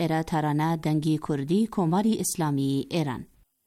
ایرا ترانه دنگی کردی کماری اسلامی ایران.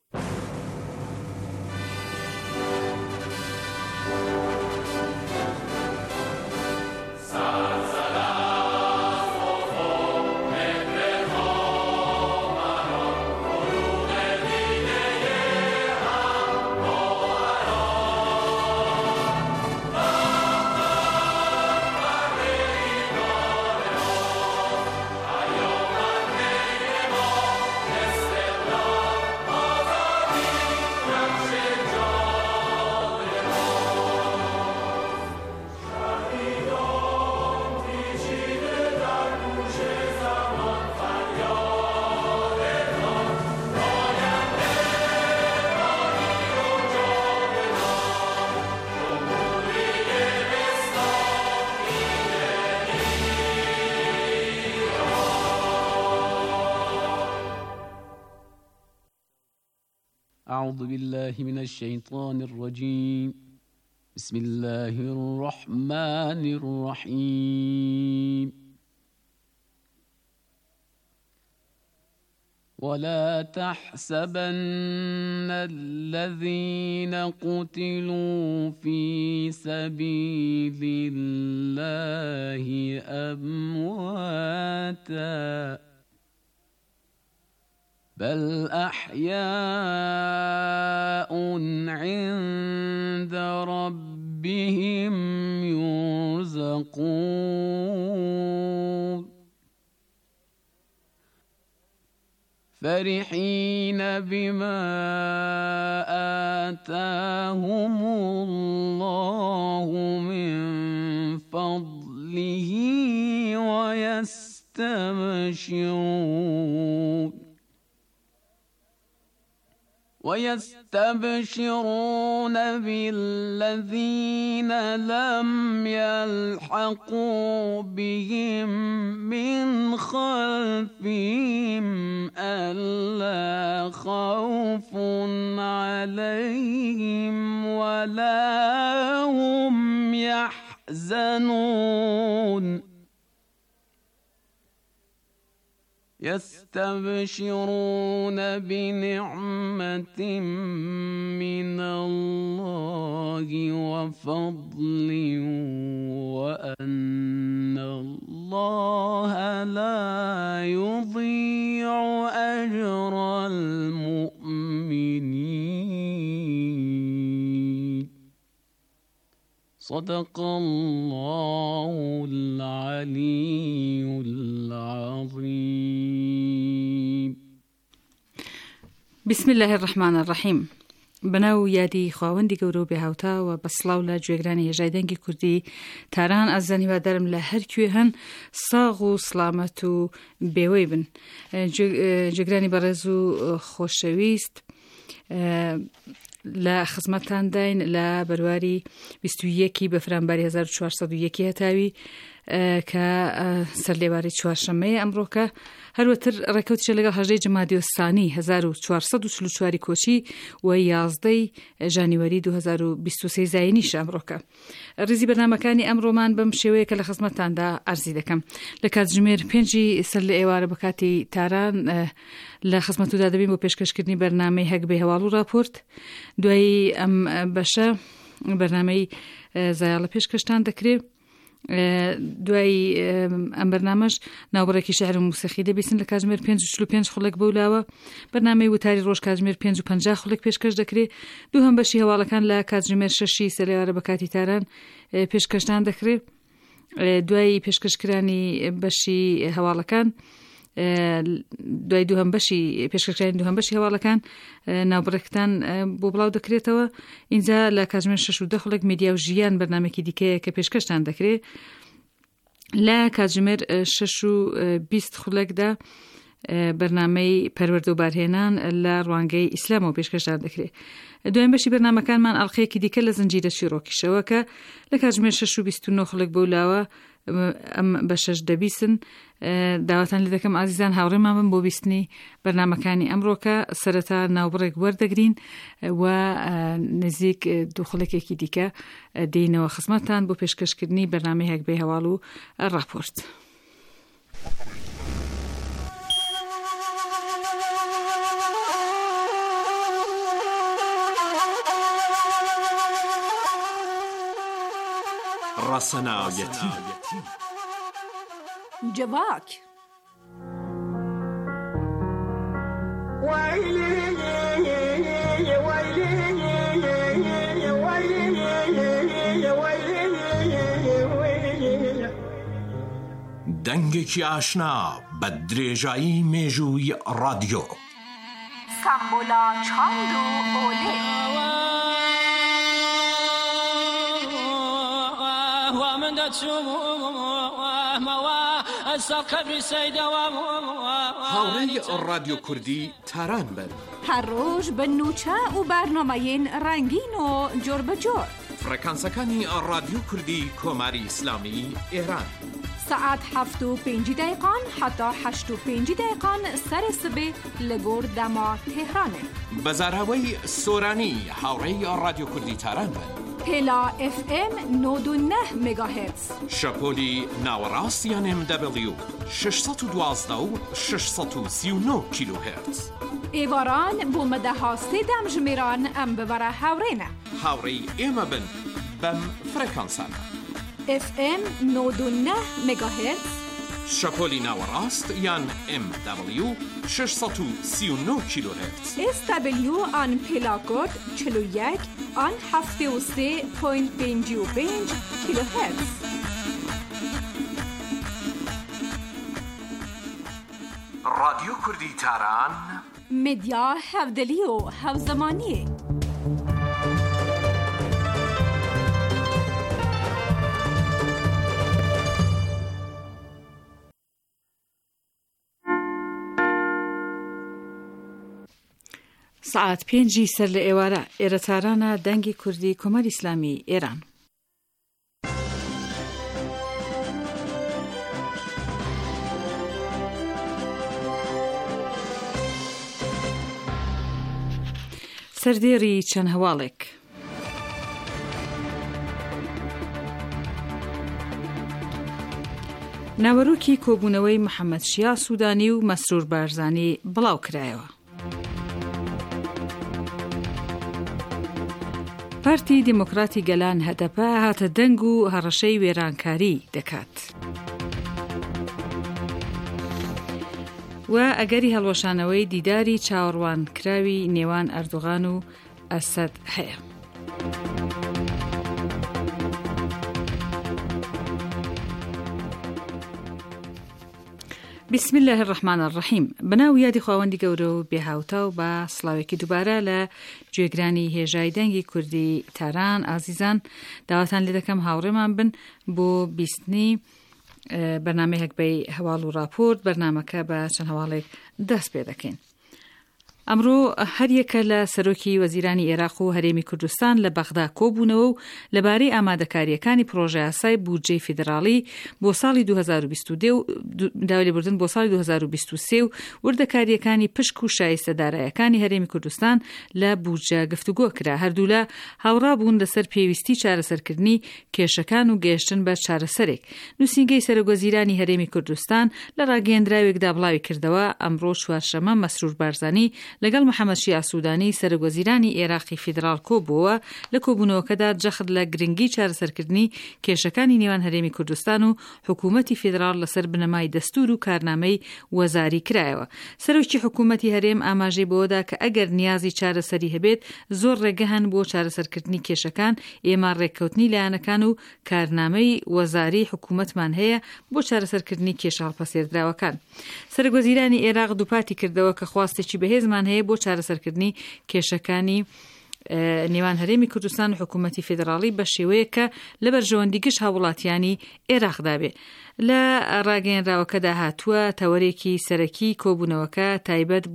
أعوذ بالله من الشيطان الرجيم. بسم الله الرحمن الرحيم. ولا تحسبن الذين قتلوا في سبيل الله أمواتا بل أحياء عند ربهم يرزقون فرحين بما آتاهم الله من فضله ويستبشرون بالذين لم يلحقوا بهم من خلفهم ألا خوف عليهم ولا هم يحزنون يستبشرون بنعمة من الله وفضل وأن الله لا يضيع أجر المؤمنين. صدق الله العلي العظيم. بسم الله الرحمن الرحیم. بناو یادی خواوندی گەورە بێهاوتا و بەسڵاو لە گوێگرانی هێژای دەنگی کوردی تاران ئازانی وادارم لە هەر کوێ هەن ساغ و سلامەت و بێوەی بن. گوێگرانی بەڕێز و خۆشەویست، لە خزمەتتان داین لە بەرواری 21 بەفرانباری 1401 هەتاوی کە سەرلێواری چوارشەممەیە ئەمڕۆکە، هەروەتر ڕێکەوتیشە لەگەڵ 18 جەمادی الثانی 1444 کۆچی و 11 ژانیوەری 2023 زاینیش ئەمڕۆکە. ڕیزی بەرنامەکانی ئەمڕۆمان بەم شێوەیە کە لە خزمەتتاندا ئەرزی دەکەم. لە کاتژمێر 5 سەر لە ئێوارە بە کاتی تاران لە خزمەتتودا دەبین بۆ پێشکەشکردنی بەرنامەی هەک بێ هەواڵ و راپۆرت. دوایی ئەم بەشە بەرنامەی زایاڵە پێشکەشتان دەکرێت. دوای ئەم بەرنامەش ناوبڕێکی شەعر و موسیقی دەبیستن لە کاتژمێر 5:45 خولێک بەولاوە. بەرنامەی وتاری ڕۆژ کاتژمێر 5:50 خولێک پێشکەش دەکرێت. دووهەم بەشی هەواڵەکان لە کاتژمێر 6 سەر لێوارە بە کاتی تاران پێشکەشتان دەکرێت. دوای پێشکەشکرانی بەشی هەواڵەکان، دوای دووهەم بەشی پێشکەشکرانی دووهەم بەشی هەواڵەکان ناوبڕێکتان بۆ بڵاو دەکرێتەوە. اینجا لە کاتژمێر 6:10 خولێک میدیا و ژیان بەرنامێکی دیکەیە کە پێشکەشتان دەکرێت. لە کاتژمێر 6:20 خولێکدا بەرنامەی پەروەردە و بارهێنان لە ڕوانگەی ئیسلامەوە پێشکەشتان دەکرێت. دوایین بەشی بەرنامەکانمان ئەڵقەیەکی دیکە لە زنجیرە چیرۆکیشەوە کە لە کاتژمێر 6:29 خولێک بەولاوە ئەم بەشەش دەبیستن. داواتان لێ دەکەم ئازیزان هاوڕێمان بن بۆ بیستنی بەرنامەکانی ئەمڕۆکە سەرەتا ناوبڕێک وەردەگرین و نزیک دوو خولێکێکی دیکە دێنەوە خزمەتتان بۆ پێشکەشکردنی بەرنامەی هەک بێ هەواڵ و راپۆرت. ڕەسەناویەتی جواک دەنگێکی ئاشنا بە درێژایی مێژووی ڕادیۆ سامبولا چاند و ئۆلێ هاوڕێی ڕادیۆ کوردی تاران بن هەر ڕۆژ بە نوچە و بەرنامەیەن ڕەنگین و جۆر بەجۆر فڕەکانسەکانی ڕادیۆ کوردی کۆماری ئیسلامی ئێران ساعت 7:05 حتا 8:05 سەر سبێ لە گۆر دەما تێهرانێ بەزاراوەی سۆرانی هاوڕێی ڕادیۆ کوردی تاران بن هێلا FM 99 مگاهرتز شەپۆلی ناوەڕاستیان MW 612 و 639 کیلوهرتز ئێواران بۆ مەدەها سێدەم ژمێران ئەم ببەرە هاوڕێنە هاوڕێی ئێمە بن بەم فڕەکانسانە FM 99 مگاهرتز شەپۆلی ناوەڕاست یان MW 639 کیلوهرتز SW آن پێلاکۆت 41 آن 73.55 کیلوهرتز ڕادیۆ کوردی تاران مدیا هەودەلی و هەوزەمانیە ساعت 5 سەر لە ئێوارە ئێرە تارانە دەنگی کوردی کۆمەری ئیسلامی ئێران سەردێڕی چەند هەواڵێک ناوەڕۆکی کۆبوونەوەی محەممەد شیا سوودانی و مەسرور بارزانی بڵاو کرایەوە پارتی دیموکراتی گەلان هەدەپە هاتە دەنگ و هەڕەشەی وێرانکاری دەکات و ئەگەری هەڵوەشانەوەی دیداری چاوەڕوان کراوی نێوان ئەردوغان و ئەسەد هەیە بسم الله الرحمن الرحیم بناو یادی خواوەندی گەورە و بێهاوتە و بە سڵاوێکی دووبارە لە گوێگرانی هێژای دەنگی کوردی تاران ئازیزان داواتان لێ دەکەم هاوڕێمان بن بۆ بیستنی بەرنامەیەک بەی هەواڵ و راپۆرت بەرنامەکە بە چەند هەواڵێک دەست پێ دەکەین ئەمڕۆ هەریەکە لە سەرۆکی وەزیرانی عێراق و هەرێمی کوردستان لە بەغدا کۆبوونەوە و لەبارەی ئامادەکاریەکانی پرۆژە یاسای بودجەی فیدراڵی بۆ ساڵی 2022 داوای لێبوردن بۆ ساڵی 2023 و وردەکاریەکانی پشک و شایستەدارایەکانی هەرێمی کوردستان لە بودجە گفتوگۆ کرا هەردوو لە هاوڕابوون لەسەر پێویستی چارەسەرکردنی کێشەکان و گەیشتن بە چارەسەرێک نووسینگەی سەرۆکوەزیرانی هەرێمی کوردستان لە ڕاگەیەندراوێکدا بڵاوی کردەوە ئەمڕۆ چوارشەممە مەسرور بارزانی لەگەڵ محەممەد شیا سوودانی سەرۆکوەزیرانی عێراقی فیدراڵ کۆبووە لە کۆبوونەوەکەدا جەخت لە گرنگی چارەسەرکردنی کێشەکانی نێوان هەرێمی کوردستان و حکوومەتی فیدراڵ لەسەر بنەمای دەستور و کارنامەی وەزاری کرایەوە سەرۆکی حکوومەتی هەرێم ئاماژەی بۆدا کە ئەگەر نیازی چارەسەری هەبێت زۆر ڕێگە هەن بۆ چارەسەرکردنی کێشەکان ئێمە ڕێککەوتنی لایەنەکان و کارنامەی وەزاری حکوومەتمان هەیە بۆ چارەسەرکردنی کێشە هەڵپەسێردراوەکان سەرۆکوەزیرانی عێراق دووپاتی کردەوە کە خواستێکی بەهێزمان هەیە بۆ چارەسەرکردنی کێشەکانی نێوان هەرێمی کوردستان و حکوومەتی فیدراڵی بە شێوەیە کە لە بەرژەوەندی گشت هاوڵاتیانی عێراقدا بێ لە ڕاگەیەنراوەکەدا هاتووە تەوەرێکی سەرەکی کۆبوونەوەکە تایبەت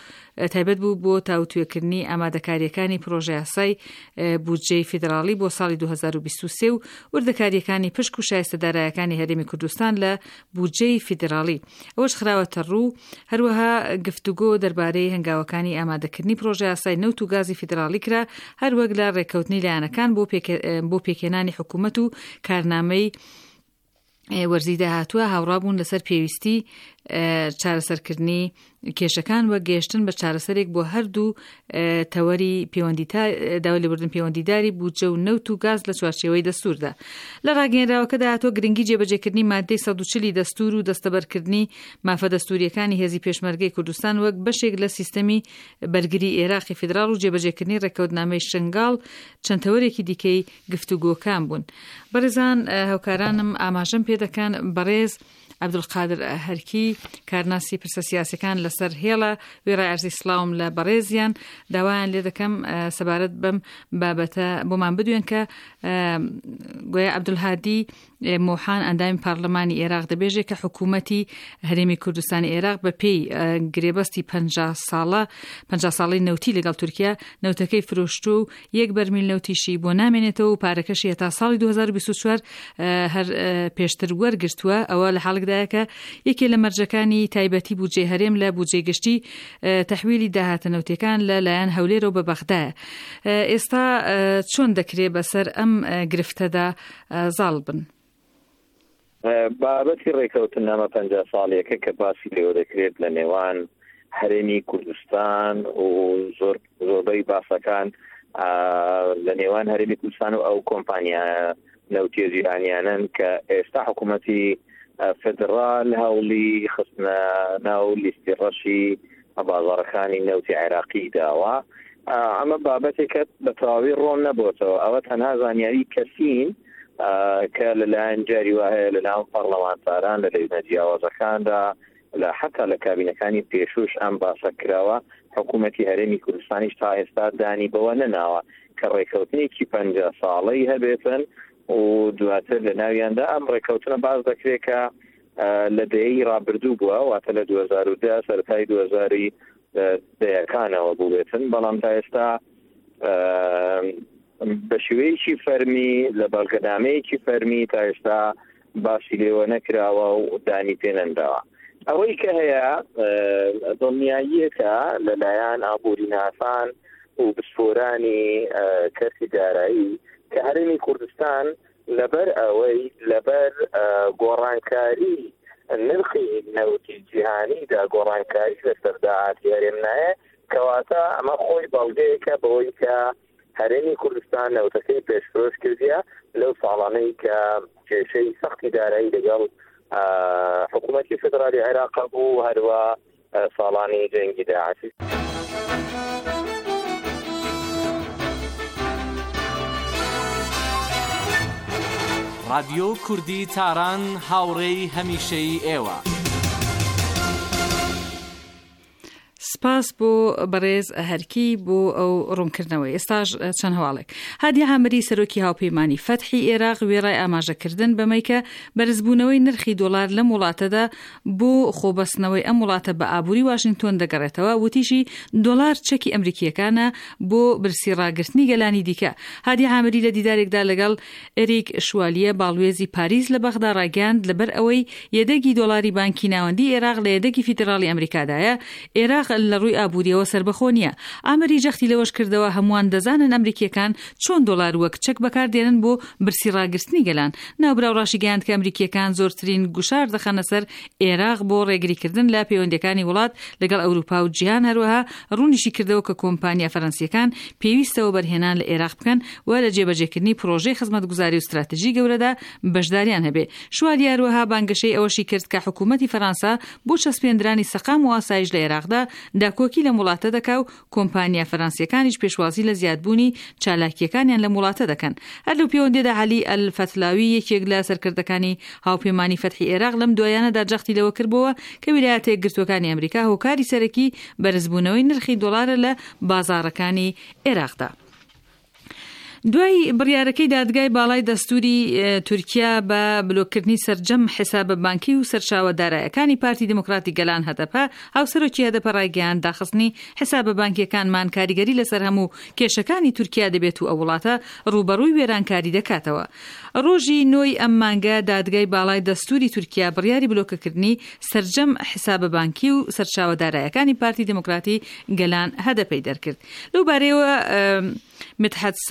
بوو بۆ تاوتوێکردنی ئامادەکاریەکانی پرۆژە یاسای بودجەی فیدراڵی بۆ ساڵی 2023 و وردەکاریەکانی پشک و شایستەدارایەکانی هەرێمی کوردستان لە بودجەی فیدراڵی ئەوەش خراوەتە ڕوو هەروەها گفتوگۆ دەربارەی هەنگاوەکانی ئامادەکردنی پرۆژە یاسای نەوت و گازی فیدراڵی کرا هەروەک لە ڕێککەوتنی لایەنەکان بۆ پێکێنانی حکوومەت و کارنامەی وەرزی داهاتووە هاوڕابوون لەسەر پێویستی چارەسەرکردنی کێشەکان وە گەیشتن بە چارەسەرێک بۆ هەردوو تەوەری داوای لێبوردن پەیوەندیداری بودجە و نەوت و گاز لە چوارچێوەی دەستوردا. لە ڕاگەیەنراوەکەدا هاتووە گرنگی جێبەجێکردنی مادەی 140 دەستور و دەستەبەرکردنی مافە دەستوریەکانی هێزی پێشمەرگەی کوردستان وەک بەشێک لە سیستەمی بەرگری عێراقی فیدرال و جێبەجێکردنی ڕێکەوتنامەی شنگال چەند تەوەرێکی دیکەی گفتوگۆکان بوون. بەڕێزان هاوکارانم ئاماژەم پێ دەکەن بەڕێز عەبدولقادر هەرکی کارناسی پرسە سیاسەکان لەسەر هێڵە وێڕای ئەرزی سڵاوم لە بەڕێزیان داوایان لێ دەکەم سەبارەت بەم بابەتە بۆمان بدوێن کە گویا عەبدولهادی موحان ئەندامی پارلەمانی عێراق دەبێژێت کە حکوومەتی هەرێمی کوردستانی عێراق بە پێی گرێبەستی 50 ساڵی نەوتی لەگەڵ تورکیا نەوتەکەی فرۆشتو و 1 بەرمیل نەوتیشی بۆ نامێنێتەوە و پارەکەشی هەتا ساڵی 2024 هەر پێشتر وەرگرتووە. ئەوە لە حاڵکدایە کە یەکێ لە مەرجەکانی تایبەتی بودجێ هەرێم لە بودجێ گشتی تەحویلی داهاتە نەوتەکان لە لایەن هەولێرەوە بە بەغدایە. ئێستا چۆن دەکرێت بەسەر ئەم گرفتەدا زاڵ بن؟ بابەتی ڕێکەوتنامە 50 ساڵیەکە کە باسی لێوە دەکرێت لە نێوان هەرێمی کوردستان و زۆربەی باسەکان لە نێوان هەرێمی کوردستان و ئەو کۆمپانیا نەوتیە جیرانیانن کە ئێستا حکوومەتی فدرال هەوڵی خستنە ناو لیستی ڕەشی بازاڕەکانی نەوتی عێراقی داوە. ئەمە بابەتێکە بە تەواوی ڕۆن نەبووتەوە، ئەوە تەنها زانیاری کەسین کە لەلایەن جاری وایە لەناو پەرلەمانتاران لە لەیونە جیاوازەکاندا لە حتا لە کابینەکانی پێشوش ئەم باسە کراوە. حکوومەتی هەرێمی کوردستانیش تا ئێستا دانی بەوە نەناوە کە ڕێکەوتنێکی 50 ساڵەی هەبێتن و دواتر لە ناویاندا ئەم ڕێکەوتنە باز دەکرێت کە لە دەیەی ڕابردوو بووە، واتە لە 2010 سەرەتای 2010ەکانەوە بووێتن، بەڵام تا ئێستا بە شێوەیەکی فەرمی لە بەڵگەنامەیەکی فەرمی تا ئێستا باسی لێوە نەکراوە و دانی پێ نەنداوە. ئەوەی کە هەیە دڵنیاییەکە لەلایەن ئابووریناسان و بسپۆرانی کەسی دارایی کە هەرێمی کوردستان لەبەر ئەوەی لەبەر گۆڕانکاری نرخی نەوتی جیهانیدا گۆڕانکاری لەسەر داهاتی هەرێم نایە، کەواتە ئەمە خۆی بەڵگەیەکە بەوەی کە هەرێمی کوردستان نەوتەکەی پێشفرۆش کردیە لەو ساڵانەی کە کێشەی سەختی دارایی لەگەڵ حکوومەتی فدرالی عێراق بوو، هەروە ساڵانی جەنگی داعشی. رادیۆ کوردی تاران هاوڕێی هەمیشەی ئێوە. سپاس بۆ بەڕێز هەرکی بۆ ئەو ڕوونکردنەوەی. ئێستاش چەند هەواڵێک. هادی حامەدی سەرۆکی هاوپەیمانی فەتحی عێراق وێڕای ئاماژەکردن بەمەی کە بەرزبوونەوەی نرخی دۆلار لەم وڵاتەدا بۆ خۆبەستنەوەی ئەم وڵاتە بە ئابووری واشنگتۆن دەگەڕێتەوە. وتیشی دۆلار چەکی ئەمریکیەکانە بۆ برسی ڕاگررتنی گەلانی دیکە. هادی حامەدی لە دیدارێکدا لەگەڵ ئەریک شوالیە باڵوێزی پاریس لە بەغدا ڕاگەاند لەبەر ئەوەی یەدەگی دۆلاری بانکی ناوەندی عێراق لە یەدەگی فیدرالی ئەمریکادایە، عێراق لە ڕووی ئابووریەوە سربەخۆ نییە. ئامەری جەختی لەوەش کردەوە هەمووان دەزانن ئەمریکیەکان چۆن دۆلار وەک چەک بەکاردێنن بۆ برسی ڕاگررتنی گەلان. ناوبراو ڕاشی گەیاند کە ئەمریکیەکان زۆرترین گوشار دەخەنە سەر عێراق بۆ ڕێگریکردن لە پەیوەندیەکانی وڵات لەگەڵ ئەوروپا و جیهان. هەروەها ڕوونیشی کردەوە کە کۆمپانیا فەرەنسیەکان پێویستەوە بەرهێنان لە عێراق بکەن و لە جێبەجێکردنی پرۆژەی خزمەتگوزاری و استراتیژی گەورەدا بەشداریان هەبێ. شوالی هەروەها بانگەشەی ئەوەشی کرد کە حکوومەتی فەرەنسا بۆ چەسپێنرانی سەقام و ئاسایش لە عێراقدا داکۆکی لە وڵاتە دەکا و کۆمپانیا فەرەنسیەکانیش پێشوازی لە زیادبوونی چالاکیەکانیان لە وڵاتە دەکەن. هەر لەو پەیوەندیدا عەلی ئەلفەتلاوی یەکێک لە سەرکردەکانی هاوپەیمانی فەتحی عێراق لەم دوایانەدا جەختی لەوە کردبەوە کە ویلایەتە یەکگرتووەکانی ئەمریکا هۆکاری سەرەکی بەرزبوونەوەی نرخی دۆلارە لە بازاڕەکانی عێراقدا. دوای بڕیارەکەی دادگای باڵای دەستوری تورکیا بە بلۆکردنی سەرجەم حسابە بانکی و سەرچاوەدارایەکانی پارتی دموکراتی گەلان هەدەپە، هاوسەرۆکی هەدەپە ڕایگەیاند داخستنی حسابە بانکیەکانمان کاریگەری لەسەر هەموو کێشەکانی تورکیا دەبێت و ئەو وڵاتە ڕوبەڕووی وێرانکاری دەکاتەوە. ڕۆژی 9 ئەم مانگە دادگای باڵای دەستوری تورکیا بڕیاری بلۆکەکردنی سەرجەم حسابە بانکی و سەرچاوەدارایەکانی پارتی دموکراتی گەلان هەدەپەی دەرکرد. لەو بارەیەوە مدحت سەنجار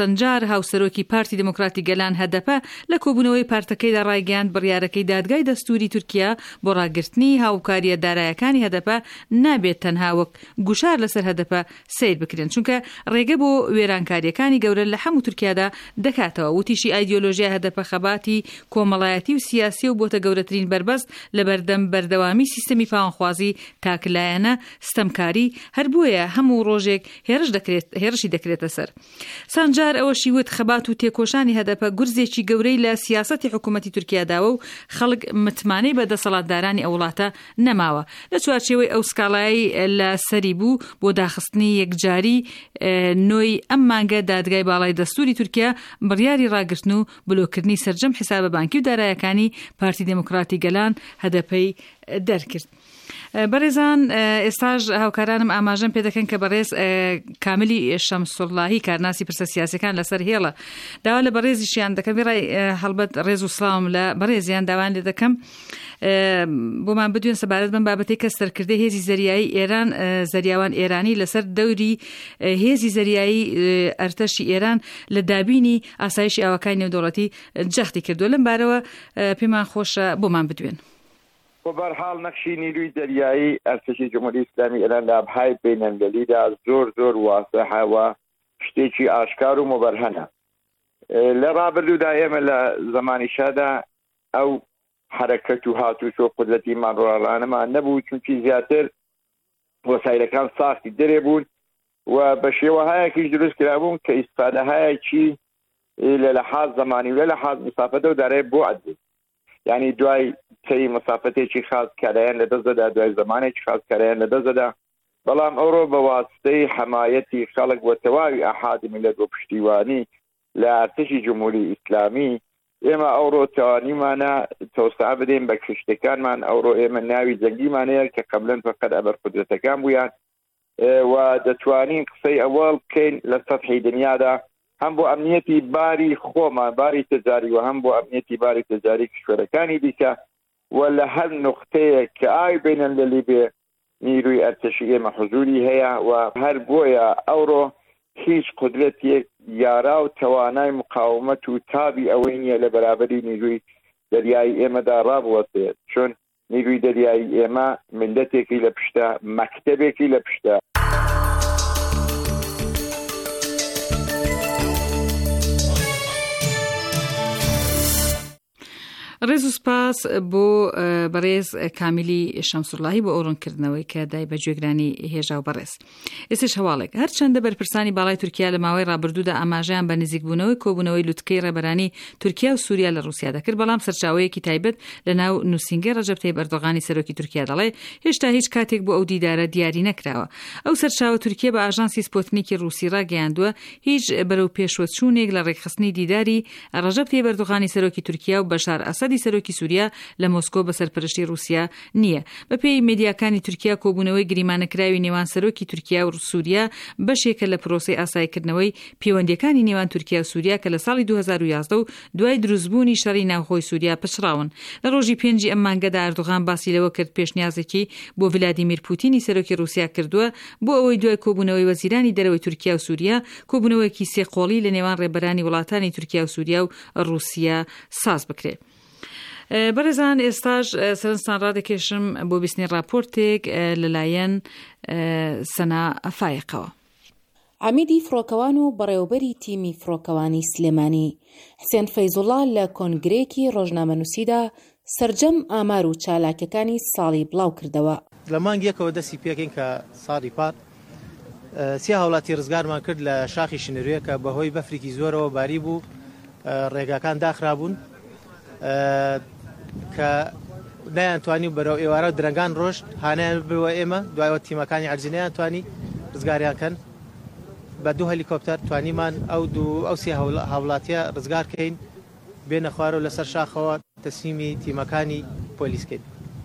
هاوسەرۆکی پارتی دموکراتی گەلان هەدەپە لە کۆبوونەوەی پارتەکەیدا ڕایگەیاند بڕیارەکەی دادگای دەستوری تورکیا بۆ ڕاگررتنی هاوکاریە دارایەکانی هەدەپە نابێت تەنها وەک گوشار لەسەر هەدەپە سیر بکرێن، چونکە ڕێگە بۆ وێرانکاریەکانی گەورە لە هەموو تورکیادا دەکاتەوە. وتیشی ئایدیۆلۆژیا هەدەپە خەباتی کۆمەڵایەتی و سیاسی و بۆتە گەورەترین بربەست لە بەردەوامی سیستەمی پاوانخوازی تاکلایەنە ستەمکاری هەر بۆیە هەموو ڕۆژێک هێرشی دەکرێتە سەر. سانجار ئەوەشی وت خەبات و تێکۆشانی هەدەپە گورزێکی گەورەی لە سیاسەتی حکوومەتی تورکیاداوە و خەڵک متمانەی بە دەسەڵاتدارانی ئەو وڵاتە نەماوە. لە چوارچێوەی ئەو سکاڵایی لە سەری بوو بۆ داخستنی یەکجاری نۆی ئەم مانگە دادگای باڵای دەستوری تورکیا بڕیاری ڕاگرتن و بلۆکردنی سەرجەم حیسابە بانکی و دارایەکانی پارتی دموکراتی گەلان هەدەپەی دەرکرد. بەڕێزان ئێستاژ هاوکارانم ئاماژەم پێ دەکەن کە بەڕێز کاملی شەمسوڵڵاهی کارناسی پرسە سیاسەکان لەسەر هێڵە داوا لە بەڕێزیشیان دەکەم ڕای هەڵبەت ڕێز و سڵاوم لە بەڕێزیان داوان لێ دەکەم بۆمان بدوێن سەبارەت بەم بابەتەی کە سەرکردەی هێزی زەریایی ئێران زەریاوان ئێرانی لەسەر دەوری هێزی زەریایی ئەرتەشی ئێران لە دابینی ئاسایشی ئاوەکانی نێودەوڵەتی جەختی کردووە. لەم بارەوە پێمان خۆشە بۆمان بدوێن. بەرحاڵ نەخشی نیروی دەریایی ئەرتشی جمهوری ئیسلامی ئێران لە ئابهای بینەلملەلیدا زۆر واسەحەوە شتێکی ئاشکار و مبەرهەنە. لە ڕابردوودا ئێمە لە زمانی شادا ئەو حرەکەت و هاتوچۆ قودرەتی ماڕۆڵانەمان نەبوو، چونکی زیاتر وەسایلەکان ساختی دەرێ بوون و بە شێوەهایەکیش دروست کرابوون کە ئیسفادەهایەکی لە لەحاز زمانی و لە لەحاز مسافەتە و دارێ بۆ عەدبوو. یعنی دوای سەری مسافەتێکی خاص کارایان لەدەستدەدا، دوای زمانێکی خاص کارایان لەدەستدەدا، بەڵام ئەوڕۆ بە واستەی حمایەتی خەڵک وە تەواوی ئاحادی میلەت و پشتیوانی لە ئەرتشی جمهوری ئیسلامی ئێمە ئەوڕۆ توانیمانە تەوسعە بدەین بە کشتەکانمان. ئەوڕۆ ئێمە ناوی جەنگیمانەیە کە قەبلەن فەقەت ئەبەر قودرەتەکان بوویان و دەتوانین قسەی ئەوەڵ بکەین لە سەطحی دنیادا، هەم بۆ ئەمنیەتی باری خۆمان باری تجاری و هەم بۆ ئەمنیەتی باری تجاری کشوەرەکانی دیکە و لە هەر نقطەیە کە ئاوی بینەلملەلی بێ نیروی ئەرتشی ئێمە حضوری هەیە و هەر بۆیە ئەوڕۆ هیچ قدرەتێک یارا و توانای مقاومەت و تابی ئەوەی نییە لە بەرابەری نیروی دەریایی ئێمەدا ڕابوەستێت، چون نیروی دەریایی ئێمە ملەتێکی لە پشتە، مەکتەبێکی لە پشتە. ڕێز و سپاس بۆ بەڕێز کامیلی شەمسوڵڵاهی بۆ ئەوڕوونکردنەوەی کە دای بە گوێگرانی هێژا و بەڕێز. ئێستش هەواڵێک هەرچەندە بەرپرسانی باڵای تورکیا لە ماوەی ڕابردوودا ئاماژیان بە نزیکبوونەوەی کۆبوونەوەی لوتکەی ڕێبەرانی تورکیا و سووریا لە رووسیا دەکرد، بەڵام سەرچاوەیەکی تایبەت لە ناو نووسینگەی ڕەجەب تەیب ئەردۆغانی سەرۆکی تورکیا دەڵێ هێشتا هیچ کاتێک بۆ ئەو دیدارە دیاری نەکراوە. ئەو سەرچاوە تورکیا بە ئاژانسی سپۆتنیکی رووسی ڕاگەیاندووە هیچ بەرەو پێشوەچوونێک لە ڕێکخستنی دیداری ڕەجەب تەیب ئەردۆغانی سەرۆکی تورکیا و بەشار ئەسەدی سەرۆکی سووریا لە مۆسکۆ بە سەرپەرشتی رووسیا نییە. بەپێی مێدیاکانی تورکیا کۆبوونەوەی گریمانەکراوی نێوان سەرۆکی تورکیا و سووریا بەشێکە لە پرۆسەی ئاسایکردنەوەی پەیوەندیەکانی نێوان تورکیا و سووریا کە لە ساڵی 2011 و دوای دروستبوونی شەڕی ناوخۆی سووریا پشراون. لە ڕۆژی 5 ئەم مانگەدا ئەردۆغان باسی لەوە کرد پێشنیازێکی بۆ ڤلادیمیر پوتینی سەرۆکی رووسیا کردووە بۆ ئەوەی دوای کۆبوونەوەی وەزیرانی دەرەوەی تورکیا و سووریا کۆبوونەوەیەکی سێقۆڵی لە نێوان ڕێبەرانی وڵاتانی تورکیا و سووریا و رووسیا ساز بکرێت. بەڕێزان ئێستاش سەرنجتان ڕادەکێشم بۆ بیستنی راپۆرتێک لەلایەن سەنا ئەفایقەوە. عمیدی فڕۆکەوان و بەڕێوەبەری تیمی فڕۆکەوانی سلێمانی حسێن فەیزوڵڵا لە کۆنگرێکی ڕۆژنامەنووسیدا سەرجەم ئامار و چالاکیەکانی ساڵی بڵاو کردەوە. لە مانگیەکەوە دەستی پێکەین کە ساڵی پار سێ هاوڵاتی ڕزگارمان کرد لە شاخی شنوێ کە بەهۆی بەفرێکی زۆرەوە باری بوو، ڕێگاکان داخرابوون کە نەیانتوانی بەرەو ئێوارە درەنگان ڕۆژ هانیان بووە ئێمە دوایەوە تیمەکانی عەرزی توانی ڕزگاریانکەن بە دوو هەلیکۆپتەر توانیمان ئەو سێ هاوڵاتیە ڕزگارکەین بێنە خوارە و لەسەر شاخەوە تەسلیمی تیمەکانی پۆلیسکەین.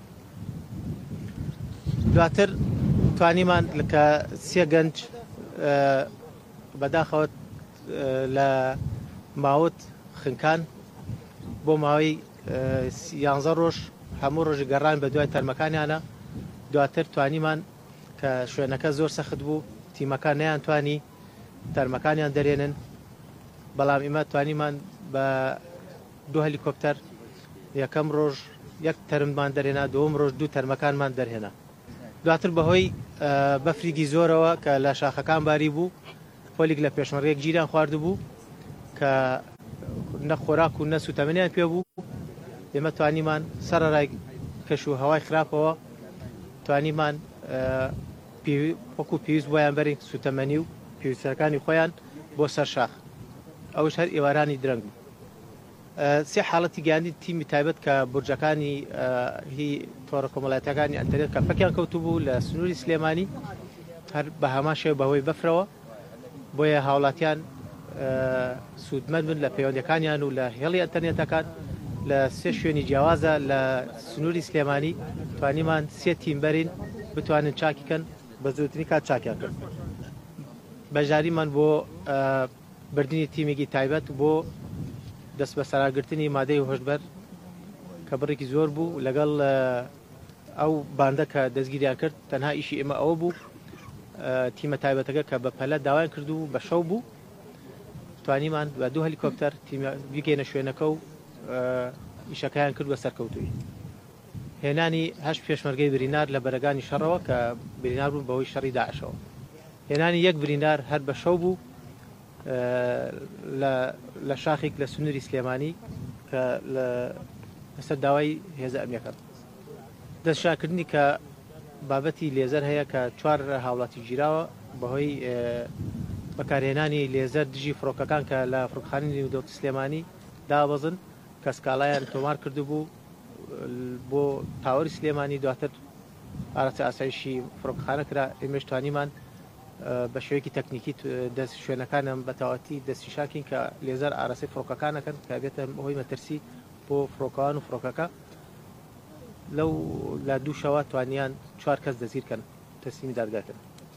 دواتر توانیمان کە سێ گەنج بەداخەوە لە ماوت خنکان بۆ ماوەی 11 ڕۆژ هەموو ڕۆژی گەڕان بە دوای تەرمەکانیانە. دواتر توانیمان کە شوێنەکە زۆر سەخت بوو، تیمەکان نەیانتوانی تەرمەکانیان دەرێنن بەڵام ئێمە توانیمان بە 2 هەلیکۆپتەر یەکەم ڕۆژ 1 تەرممان دەرهێنا، دووەم ڕۆژ 2 تەرمەکانمان دەرهێنا. دواتر بەهۆی بەفریگی زۆرەوە کە لە شاخەکان باری بوو، پۆلیک لە پێشمەرگەیەک گیران خواردبوو کە نە خۆراک و نە سوتەمەنیان پێ بوو. ئێمە توانیمان سەرڕای کەش و هەوای خراپەوە توانیمان وەکو پێویست بۆیان بەرین سوتەمەنی و پێویستەکانی خۆیان بۆ سەر شاخ. ئەوش هەر ئێوارانی درەنگ بوو. 3 حاڵەتی گیانی تیمی تایبەت کە بورجەکانی هی تۆڕە کۆمەڵایەتەکانی ئەنتەرنێت کە پەکیان کەوتو بوو لە سنووری سلێمانی هەر بە هەمان شێوە بەهۆی بەفرەوە، بۆیە هاوڵاتیان سوودمەند بن لە پەیوەندەکانیان و لە هێڵی ئەنتەرنێتەکان. لە 3 شوێنی جیاوازە لە سنووری سلێمانی توانیمان 3 تیم بەرین بتوانن چاکیکەن بە زووترین کات چاکیان کرد. بەژاریمان بۆ بردننی تیمێکی تایبەت بۆ دەست بە سەراگرتنی مادەی هۆشبەر کە بڕێکی زۆر بوو لەگەڵ ئەو باندە کە دەستگیریان کرد. تەنها ئیشی ئێمە ئەوە بوو تیمە تایبەتەکە کە بە پەلە داوایان کرد و بە شەو بوو توانیمان بە 2 هەلیکۆپتەر بیگەینە شوێنەکە و ئیشەکەیان کرد بە سەرکەوتووی. هێنانی 8 پێشمەرگەی برینار لە بەرەگانی شەڕەوە کە برینار بوون بەهۆی شەڕی داعشەوە. هێنانی 1 برینار هەر بە شەو بوو لە شاخێک لە سنووری سلێمانی کە لەسەر داوای هێزە ئەمیەکە. دەستشاکردنی کە بابەتی لێزەر هەیە کە 4 هاوڵاتی گیراوە بەهۆی بەکارهێنانی لێزەر دژی فڕۆکەکان کە لە فڕۆکخانەی نێودەوڵەتی سلێمانی دابەزن کە سکاڵایان تۆمار کردبوو بۆ تاوەری سلێمانی. دواتر ئاراسی ئاسایشی فڕۆکخانە کرا. ئێمەش توانیمان بە شێوەیەکی تەکنیکی دەست شوێنەکانم بە تاواتی دەستی شاکین کە لێزەر ئاراسی فڕۆکەکانەکەن کە بێتە هۆی مەترسی بۆ فڕۆکەوان و فڕۆکەکە. لەو لە 2 شەوە توانیان 4 کەس دەزیرکەن تەسلیمی دادگاکەن.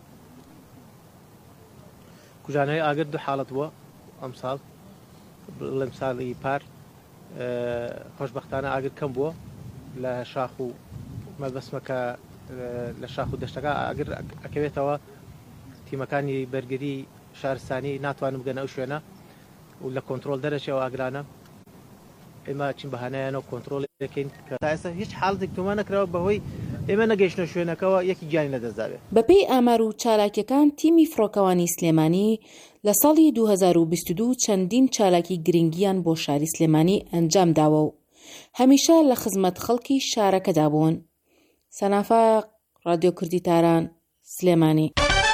کوژانەوەی ئاگر 2 حاڵەت بووە ئەم ساڵ. لەم ساڵی پار خۆشبەختانە ئاگر کەم بووە لە شاخ و مەبەسمەکە لە شاخ و دەشتەکە ئاگر ئەکەوێتەوە تیمەکانی بەرگری شارستانی ناتوانم بگەنە ئەو شوێنە و لە کۆنتترۆل دەرەچەوە ئاگرانە. ئێمە چین بەهانایانەوە کۆنتترۆل دەکەین کە ئێستا هیچ حاڵێک تۆمان نەکراوە بەهۆی ئێمە نەگەیشتنە شوێنەکەەوە یەکی گیانی لەدەستداوێت. بەپێی ئامار و چالاکیەکان تیمی فڕۆکەوانی سلێمانی لە ساڵی 2022 چەندین چالاکی گرنگیان بۆ شاری سلێمانی ئەنجام داوە و هەمیشە لە خزمەت خەڵکی شارەکەدا بوون. سەنافاق، ڕادیۆ کوردی تاران، سلێمانی.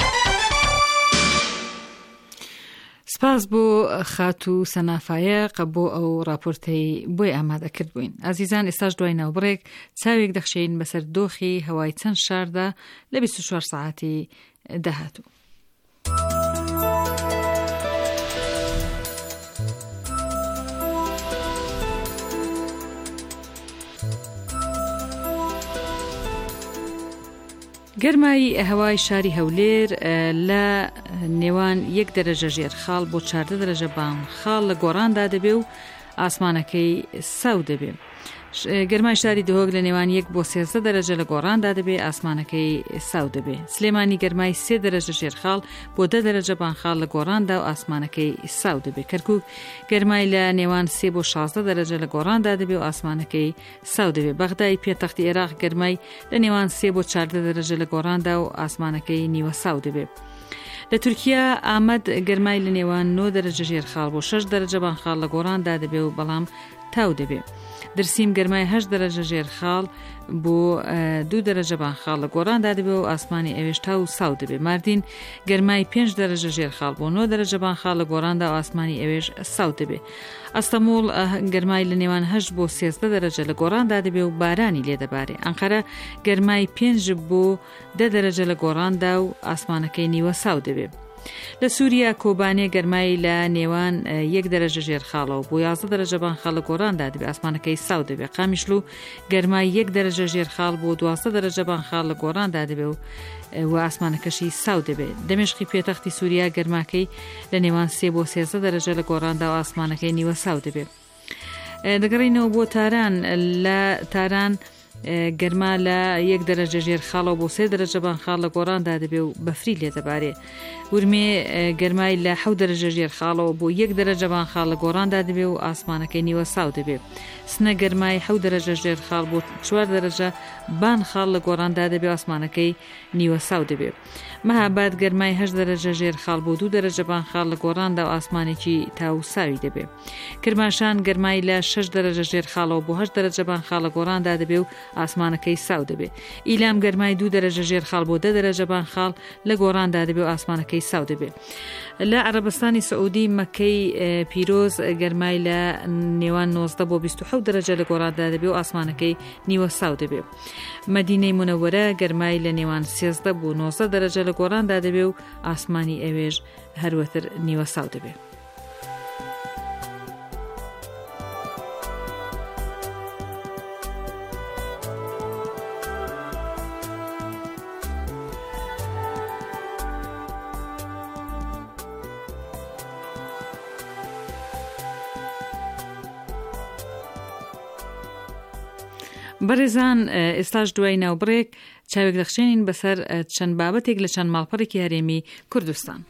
سپاس بۆ خات و سەنافایەق بۆ ئەو راپۆرتەی بۆی ئامادە کرد بووین. ئازیزان ئێستاش دوای ناوبڕێک چاوێک دەخشین بەسەر دۆخی هەوای چەند شاردا لە 24 ساعتی داهاتوو. گەرمایی هەوای شاری هەولێر لە نێوان 1 دەرەجە ژێرخاڵ بۆ 14 دەرەجە بانخاڵ لە گۆڕاندا دەبێ و ئاسمانەکەی ساو دەبێ. گەرمای شاری دهۆک لە نێوان 1 بۆ 13 دەرەجە لە گۆڕاندا دەبێ ئاسمانەکەی ساو دەبێ. سلێمانی گەرمای 3 دەرەجە ژێرخاڵ بۆ 10 دەرەجە بانخاڵ لە گۆڕاندا و ئاسمانەکەی ساو دەبێ. کەرکووک گەرمای لە نێوان 3 بۆ 16 دەرەجە لە گۆڕاندا دەبێ و ئاسمانەکەی ساو دەبێ. بەغدای پێتەختی عێراق گەرمای لە نێوان 3 بۆ 14 دەرەجە لە گۆڕاندا و ئاسمانەکەی نیوە ساو دەبێ. لە تورکیا ئامەد گەرمای لە نێوان 9 دەرەجە ژێرخاڵ بۆ 6 دەرەجە بانخاڵ لە گۆڕاندا دەبێ و بەڵام تاو دەبێ. دەرسیم گەرمای 8 دەرەجە ژێرخاڵ بۆ 2 دەرەجە بانخاڵ لە گۆڕاندا دەبێ و ئاسمانی ئەوێش تا و ساو دەبێ. ماردین گەرمای 5 دەرەجە ژێرخاڵ بۆ 9 دەرەجە بانخاڵ لە گۆڕاندا و ئاسمانی ئەوێش ساو دەبێ. ئەستەمۆڵ گەرمای لە نێوان 8 بۆ 13 دەرەجە لە گۆڕاندا دەبێ و بارانی لێدەبارێ. ئەنقەرە گەرمای 5 بۆ 10 دەرەجە لە گۆڕاندا و ئاسمانەکەی نیوە ساو دەبێ. لە سووریا کۆبانێ گەرمای لە نێوان 1 دەرەجە ژێرخاڵەوە بۆ 11 دەرەجە بانخاڵ لە گۆڕاندا دەبێ ئاسمانەکەی ساو دەبێ. قامیشلو گەرمای 1 دەرەجە ژێرخاڵ بۆ 12 دەرەجە بانخاڵ لە گۆڕاندا دەبێ و ئاسمانەکەشی ساو دەبێ. دەمێشقی پێتەختی سووریا گەرماکەی لە نێوان 3 بۆ 13 دەرەجە لە گۆڕاندا و ئاسمانەکەی نیوە ساو دەبێ. دەگەڕینەوە بۆ تاران. لە تاران گەرما لە 1 دەرەجە ژێر خاڵەوە بۆ 3 دەرەجە بانخاڵ لە گۆڕاندا دەبێ و بەفری لێ دەبارێ. ورمێ گەرمای لە 7 دەرەجە ژێر خاڵەوە بۆ 1 دەرەجە بانخاڵ لە گۆڕاندا دەبێ و ئاسمانەکەی نیوە ساو دەبێ. سنە گەرمای 7 دەرەجە ژێر خاڵ بۆ 4 دەرەجە بانخاڵ لە گۆڕاندا دەبێ و ئاسمانەکەی نیوە ساو دەبێ. مەهاباد گەرمای 8 دەرەجە ژێر خاڵ بۆ 2 دەرەجە بانخاڵ لە گۆڕاندا و ئاسمانێکی تاوساوی دەبێ. کرماشان گەرمای لە 6 دەرەجە ژێر خاڵەوە بۆ 8 دەرەجە بانخاڵ لە گۆڕاندا دەبێ و ئاسمانەکەی ساو دەبێ. ئیلام گەرمای 2 دەرەجە ژێر خاڵ بۆ 10 دەرەجە بانخاڵ لە گۆڕاندا دەبێ و ئاسمانەکەی ساو دەبێ. لە عەرەبستانی سعودی مەکەی پیرۆز گەرمای لە نێوان 19 بۆ 27 دەرەجە لە گۆڕاندا دەبێ و ئاسمانەکەی نیوە ساو دەبێ. مەدینەی مونەوەرە گەرمای لە نێوان 13 بۆ 19 دەرەجە لە گۆڕاندا دەبێ و ئاسمانی ئەوێژ هەروەتر نیوە ساو دەبێ. بەڕێزان ئێستاش دوای ناوبڕێک چاوێک دەخشێنین بەسەر چەند بابەتێک لە چەند ماڵپەڕێکی هەرێمی کوردستان.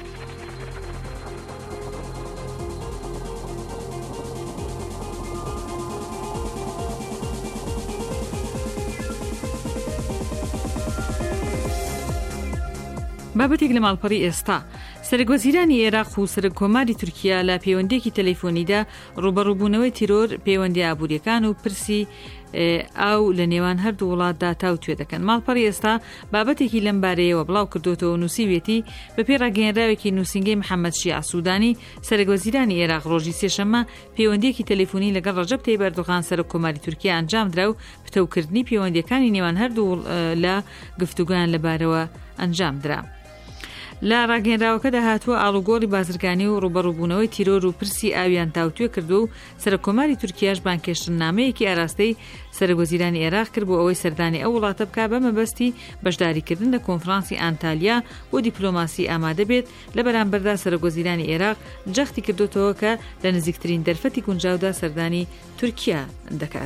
بابەتێک لە ماڵپەڕی ئێستا سەرگۆزیرانی عێراق و سەرکۆماری تورکیا لە پەیوەندیەکی تەلەفۆنیدا ڕوبەڕووبوونەوەی تیرۆر پەیوەندی ئابوووریەکان و پرسی ئاو لە نێوان هەردوو وڵاتدا تاو توێ دەکەن. ماڵپەڕی ئێستا بابەتێکی لەم بارەیەوە بڵاو کردوتەوە نووسیوێتی بە پێی ڕاگەیەنراوێکی نووسینگەی محەممەد شیع سوودانی سەرگۆزیرانی عێراق ڕۆژی سێشەممە پەیوەندیەکی تەلەفۆنی لەگەڵ ڕەجەب تەیب ئەردوغان سەرکۆماری تورکیا ئەنجامدرا و پتەوکردنی پەیوەندیەکانی نێوان هەردوو لە گفتوگویان لەبارەوە ئەنجامدرا. لە ڕاگەیەنراوەکەدا هاتووە ئاڵوگۆڕی بازرگانی و ڕوبەڕووبوونەوەی تیرۆر و پرسی ئاویان تاوتوێ کردو و سەرکۆماری تورکیاش بانکێشتن نامەیەکی ئاراستەی سەرگۆزیرانی عێراق کرد بۆ ئەوەی سەردانی ئەو وڵاتە بکا بە مەبەستی بەشداریکردن لە کۆنفرانسی ئانتالیا بۆ دیپلۆماسی ئامادە بێت. لە بەرامبەردا سەرگۆزیرانی عێراق جەختی کردوتەوە کە لە نزیکترین دەرفەتی گونجاودا سەردانی تورکیا دەکات.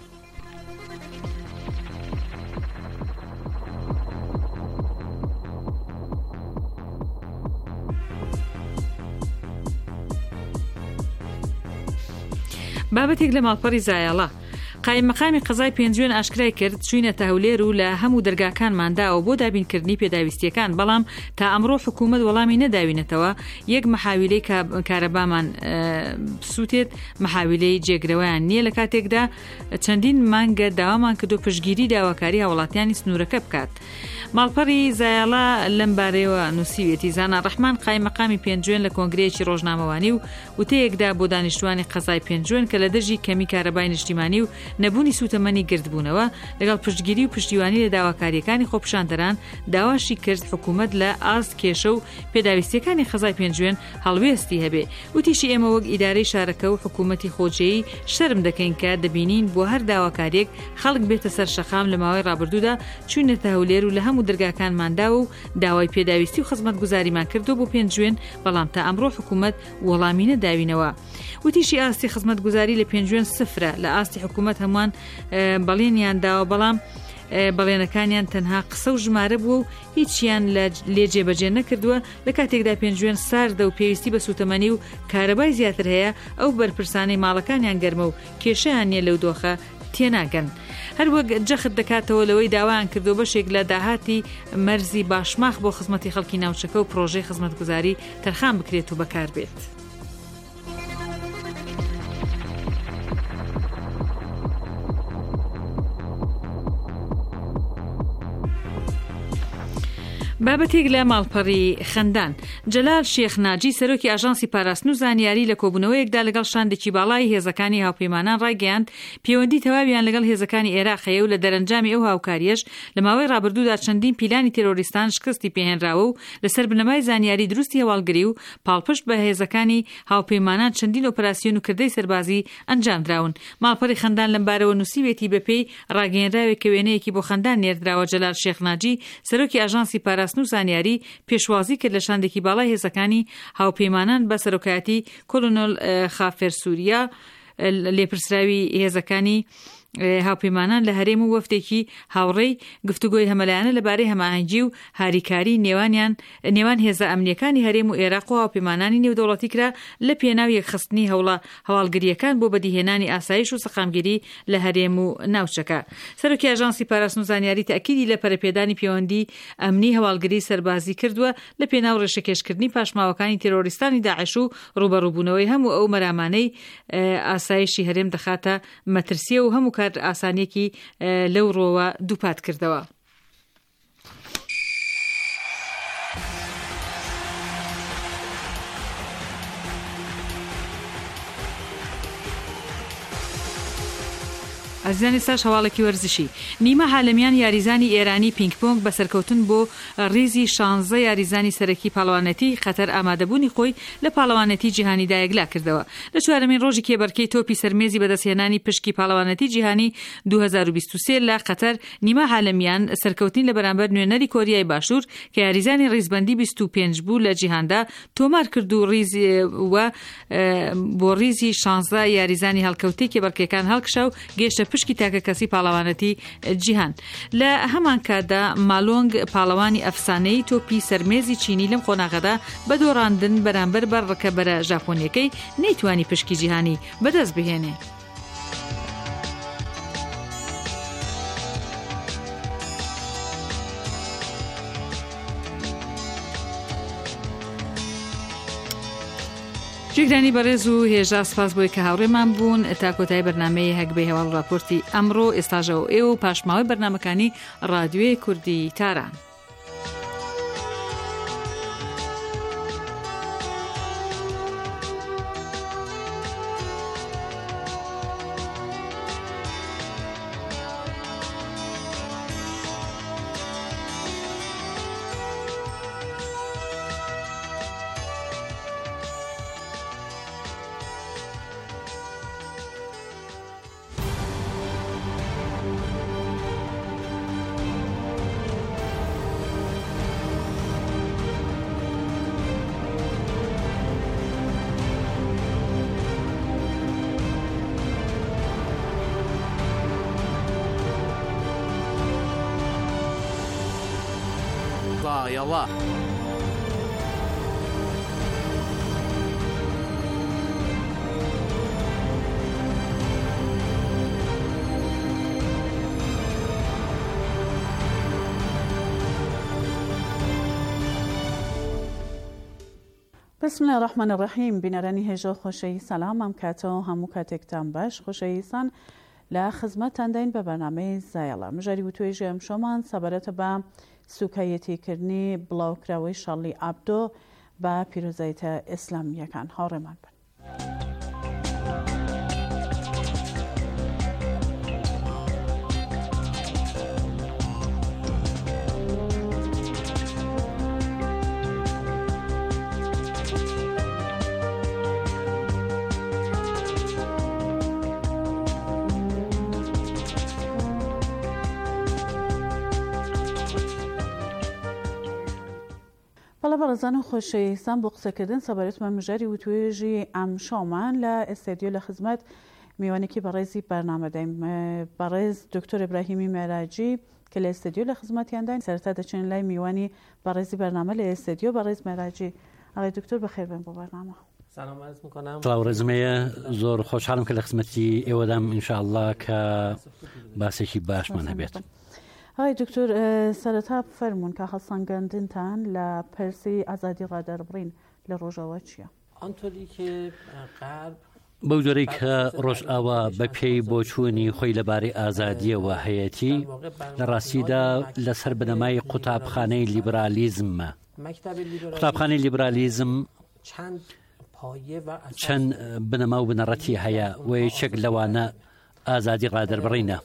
بابەتێک لە ماڵپەڕی زایاڵە قایم مەقامی قەزای پێنجوێن ئاشکرای کرد چوینەتە هەولێر و لە هەموو دەرگاکانمانداوە بۆ دابینکردنی پێداویستیەکان، بەڵام تا ئەمڕۆ حکوومەت وەڵامی نەداوینەتەوە. یەک مەحاویلەی کارەبامان سووتێت مەحاویلەی جێگرەوەیان نییە لە کاتێکدا چەندین مانگە داوامان کردو پشگیری داواکاری هاوڵاتیانی سنوورەکە بکات. ماڵپەڕی زایاڵە لەم بارەیەوە نووسیوێتی زانا ڕەحمان قایم مەقامی پێنجوێن لە کۆنگرەیەکی ڕۆژنامەوانی و وتەیەکدا بۆ دانیشتوانی قەزای پێنجوێن کە لە دەژی کەمی کارەبای نیشتیمانی و نەبوونی سوتەمەنی گردبوونەوە لەگەڵ پشتگیری و پشتیوانی لە داواکاریەکانی خۆپشاندەران داواشی کرد حکوومەت لە ئاست کێشە و پێداویستیەکانی قەزای پێنجوێن هەڵوێستی هەبێ. وتیشی ئێمە وەک ئیدارەی شارەکە و حکوومەتی خۆجێیی شەرم دەکەین کە دەبینین بۆ هەر داواکاریەک خەڵک بێتە سەر شەقام لە ماوەی ڕابردوودا چوونەتە هەولێر و لە هەموو دەرگاکانماندا و داوای پێداویستی و خزمەتگوزاریمان کردو بۆ پێنجوێن، بەڵام تا ئەمڕۆ حکوومەت وەڵامی نەداوینەوە. وتیشی ئاستی خزمەتگوزاری لە پێنجوێن سفرە، لە ئاستی حکوومەت هەمووان بەڵێنیان داوە، بەڵام بەڵێنەکانیان تەنها قسە و ژمارە بووە و هیچیان لێ جێبەجێ نەکردووە. لە کاتێکدا پێنجوێن ساردە و پێویستی بە سوتەمەنی و کارەبای زیاتر هەیە، ئەو بەرپرسانەی ماڵەکانیان گەرمە و کێشەیان نیە لەو دۆخە تێناگەن. هەروەک جەخت دەکاتەوە لەوەی داوایان کردو بەشێک لە داهاتی مەرزی باشماخ بۆ خزمەتی خەڵکی ناوچەکە و پرۆژەی خزمەتگوزاری تەرخان بکرێت و بەکار بێت. بابەتێک لە ماڵپەڕی خەندان جەلال شێخ ناجی سەرۆکی ئاژانسی پاراستن و زانیاری لە کۆبوونەوەیەکدا لەگەڵ شاندێکی باڵای هێزەکانی هاوپەیمانان ڕایگەیاند پەیوەندی تەواویان لەگەڵ هێزەکانی عێراقەیە و لە دەرەنجامی ئەو هاوکاریەش لە ماوەی ڕابردوودا چەندین پیلانی تێرۆریستان شکستی پێهێنراوە و لەسەر بنەمای زانیاری دروستی هەواڵگری و پاڵپشت بە هێزەکانی هاوپەیمانان چەندین ئۆپراسیۆن و کردەی سەربازی ئەنجامدراون. ماڵپەڕی خەندان لەم بارەوە نووسیوێتی بەپێی ڕاگەیەنراوێک کە وێنەیەکی بۆ خەندان نێردراوە. جەلال شێخ ناجی سەرۆکی ئاژانسی پاراستن و زانیاری پێشوازی کرد لە شاندێکی باڵای هێزەکانی هاوپەیمانان بە سەرۆکایەتی کۆلۆنێل خافەر سووریا لێپرسراوی هێزەکانی هاوپەیمانان لە هەرێم و وەفدێکی هاوڕێی گفتوگۆی هەمەلایانە لەبارەی هەماهەنگی و هاریکاری نێوان هێزە ئەمنیەکانی هەرێم و عێراق و هاوپەیمانانی نێودەوڵەتی کرا لە پێناو یەکخستنی هەواڵگریەکان بۆ بەدیهێنانی ئاسایش و سەقامگیری لە هەرێم و ناوچەکە. سەرۆکی ئاژانسی پاراستن و زانیاری تاکیدی لە پەرەپێدانی پەیوەندی ئەمنی هەواڵگری سەربازی کردووە لە پێناو ڕێشەکێشکردنی پاشماوەکانی تێرۆریستانی داعش و ڕوبەڕووبوونەوەی هەموو ئەو مەرامانەی ئاسایشی هەرێم دەخاتە مەترسیە و هەموو کار ئاسانیەکی لەو ڕۆوە دووپات کردەوە. ئازیزانی ساش هەواڵێکی وەرزشی نیمە عالەمیان یاریزانی ئێرانی پینگ-پۆنگ بەسەرکەوتن بۆ ڕیزی 16 یاریزانی سەرەکی پاڵەوانەتی خەتەر ئامادەبوونی خۆی لە پاڵەوانەتی جیهانی دایەگلا کردەوە. لە چوارەمین ڕۆژی کێبەرکەی تۆپی سەرمێزی بەدەستهێنانی پشکی پاڵەوانەتی جیهانی 2023 لە قەتەر نیمە عالەمیان سەرکەوتین لە بەرامبەر نوێنەری کۆریای باشوور کە یاریزانی ڕیزبەندی 25 بوو لە جیهاندا تۆمار کرد و بۆ ڕیزی 16 یاریزانی هەڵکەوتەی کێبەرکەکان هەڵکشا و گەیشتە پشکی تاکە کەسی پاڵەوانەتی جیهان. لە هەمان کاتدا مالۆنگ پاڵەوانی ئەفسانەی تۆپی سەرمێزی چینی لەم قۆناغەدا بەدۆڕاندن بەرامبەر بە ڕکەبەرە ژاپۆنیەکەی نەیتوانی پشکی جیهانی بەدەست بهێنێ. جێگرانی بەڕێز و هێژا سپاس بۆی کە هاوڕێمان بوون تا کۆتایی بەرنامەی هەگبەی هەواڵ راپۆرتی ئەمڕۆ ئێستاژەوە ئێوە و پاشماوەی بەرنامەکانی ڕادیۆی کوردی تاران. يلا بسم الله الرحمن الرحیم. بینەرانی هێژە خۆشەوی سەلام ئەم کاتەوە هەموو کاتێکتان باش خۆشەویستان لە خزمەتتان دەین بە بەرنامەی زایەڵە. مژاری و توێژی ئەم شۆمان سەبارەتە بە سوکایەتیکردنی بڵاوکراوەی شارلی ئابدۆ بە پیرۆزاییتە ئیسلامیەکان. هاوڕێمان بن. بەڵە بەڕێزان و خۆشەویستان بۆ قسەکردن سەبارەت بە مژاری و توێژی ئەم شۆمان لە ئێستێدیۆ لە خزمەت میوانێکی بەڕێزی بەرنامەدەین بەڕێز دکتۆر ئیبراهیمی مێراجی کە لە ئێستێدیۆ لە خزمەتیانداین. سەرەتا دەچین لای میوانی بەڕێزی بەرنامە لە ئێستێدیۆ. بەڕێز مێراجی ئاغای دکتۆر بەخێر بن بۆ بەرنامە. سلام عرض میکنم. ڕێزمەیە زۆر خۆشحاڵم کە لە خزمەتی ئێوەدام ئینشاءالله کە باسێکی باشمان هەبێت. های دکتۆر سەرەتا فەرمونون کە هەڵسەنگاندنتان لە پرسی ئازادی ڕادەربڕین لە ڕۆژەوە چییە؟ بەو جۆرەی کە ڕۆژئاوا بەپێی بۆچوونی خۆی لەبارەی ئازادیەوە هەیەتی لە ڕاستیدا لەسەر بنەمای قوتابخانەی لیبرالیزممە. قوتابخانەی لیبرالیزم چەند بنەما و بنەڕەتی هەیە و یەکێک لەوانە ئازادی ڕادەربڕینە.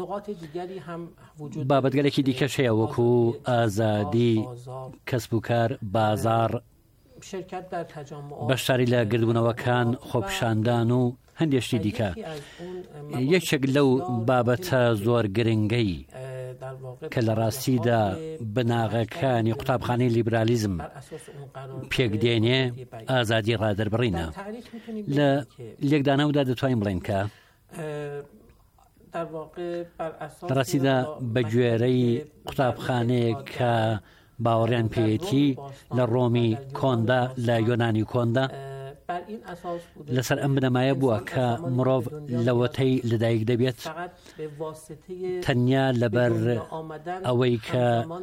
بابەتگەلێکی دیکەش هەیە وەکو ئازادی کەسب و کار، بازار، بەشداری لە گردبوونەوەکان، خۆپیشاندان و هەندێشتی دیکە. یەکێک لەو بابەتە زۆر گرنگەی کە لە ڕاستیدا بناغەکانی قوتابخانەی لیبرالیزم پێکدێنێ ئازادی ڕادەربڕینە. لە لێکدانەوەدا دەتوانین بڵێن کە ڕاستیدا بە گوێرەی قوتابخانەیە کە باوەڕیان پێیەتی لە ڕۆمی کۆندا لە یۆنانی کۆندا لەسەر ئەم بنەمایە بووە کە مرۆڤ لەوەتەی لەدایک دەبێت تەنیا لەبەر ئەوەی کە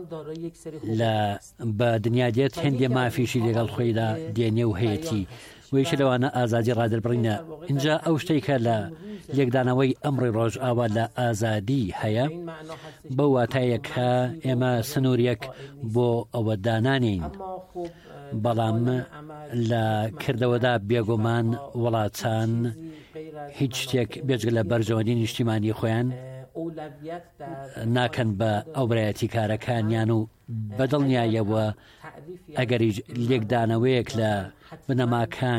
بە دنیا دێت هێندێ مافیشی لەگەڵ خۆیدا دێنێ و هەیەی ویش لەوانە ئازادی ڕادربڕینە. اینجا ئەو شتێکە لە یەکدانەوەی ئەمڕی ڕۆژ ئاوا لە ئازادی هەیە بە واتایەکە ئێمە سنووریەک بۆ ئەوە دانانین، بەڵام لە کردەوەدا بێگومان وڵاتان هیچ شتێک بێجگە لە بەرژەوەنی نیشتیمانی خۆیان ناکەن بە ئەو برایەتی کارەکانیان و بەدڵنیایەوە ئەگەریش لێکدانەوەیەک لە بنەماکان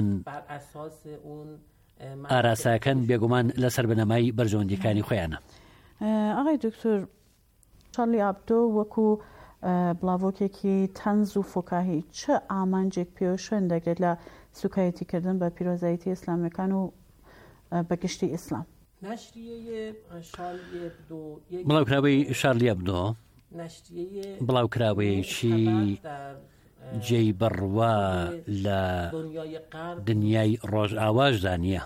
ئاراساکەن بێگومان لەسەر بنەمای بەرژەوەندیەکانی خۆیانە. ئاغای دکتۆر شارلی ئابدۆ وەکو بڵاوۆکێکی تەنز و فۆکاهی چه ئامانجێک پێوە شوێن دەگرێت لە سوکایەتیکردن بە پیرۆزایەتی ئیسلامیەکان و بەگشتی ئیسلام؟ بڵاوکراوەی شارلی ئەبدۆ بڵاوکراوەیەکی جێی بڕوا لە دنیای ڕۆژئاواژدا نییە،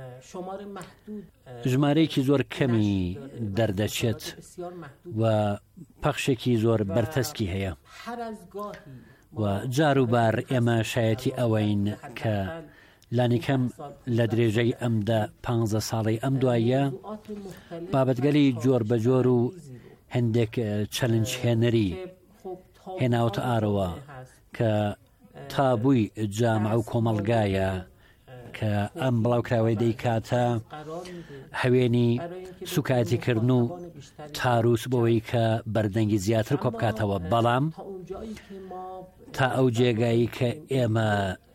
ژمارەیەکی زۆر کەمی دەردەچێت و پەخشێکی زۆر بەرتەسکی هەیە و جاروبار ئێمە شایەتی ئەوەین کە لانیکەم لە درێژەی ئەمدا 15 ساڵی ئەم دوایە بابەتگەلی جۆر بە جۆر و هەندێک چەلنج هێنەری هێناوتە ئارەوە کە تابووی جامع و کۆمەڵگایە کە ئەم بڵاوکراوەی دەیکاتە هەوێنی سوکاتیکردن و تاروس بەوەی کە بەردەنگی زیاتر کۆبکاتەوە، بەڵام تا ئەو جێگایی کە ئێمە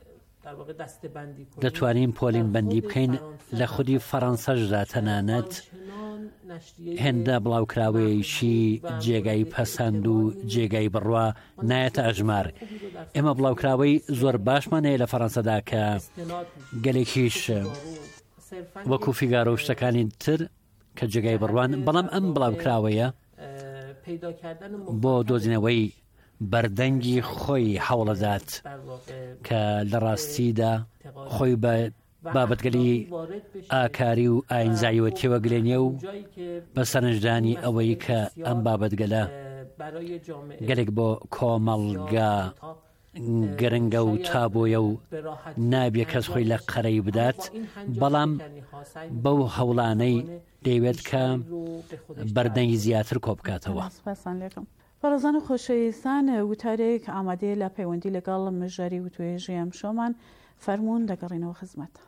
دەتوانین پۆلین بەندی بکەین لە خودی فەڕەنسەشدا تەنانەت هێندە بڵاوکراوەیەکی جێگای پەسەند و جێگای بڕوا نایەتە ئەژمار. ئێمە بڵاوکراوەی زۆر باشمان هەیە لە فەڕەنسەدا کە گەلێکیش وەکو فیگارە و شتەکانی تر کە جێگای بڕوان، بەڵام ئەم بڵاوکراوەیە بۆ دۆزینەوەی بەردەنگی خۆی هەوڵەدات کە لە ڕاستیدا خۆی بە بابەتگەلی ئاکاری و ئاینزاییوە تێوەگرێنێ و بە سەرنجدانی ئەوەی کە ئەم بابەتگەلە گەلێک بۆ کۆمەڵگا گرنگە و تابۆیە و نابێ کەس خۆی لە قەرەی بدات، بەڵام بەو هەوڵانەی دەیوێت کە بەردەنگی زیاتر کۆبکاتەوە. بەڕێزان و خۆشەویستان، وتارێک ئامادەیە لە پەیوەندی لەگەڵ مژاری وتوێژی ئەم شۆمان فەرموون دەگەڕینەوە خزمەتە.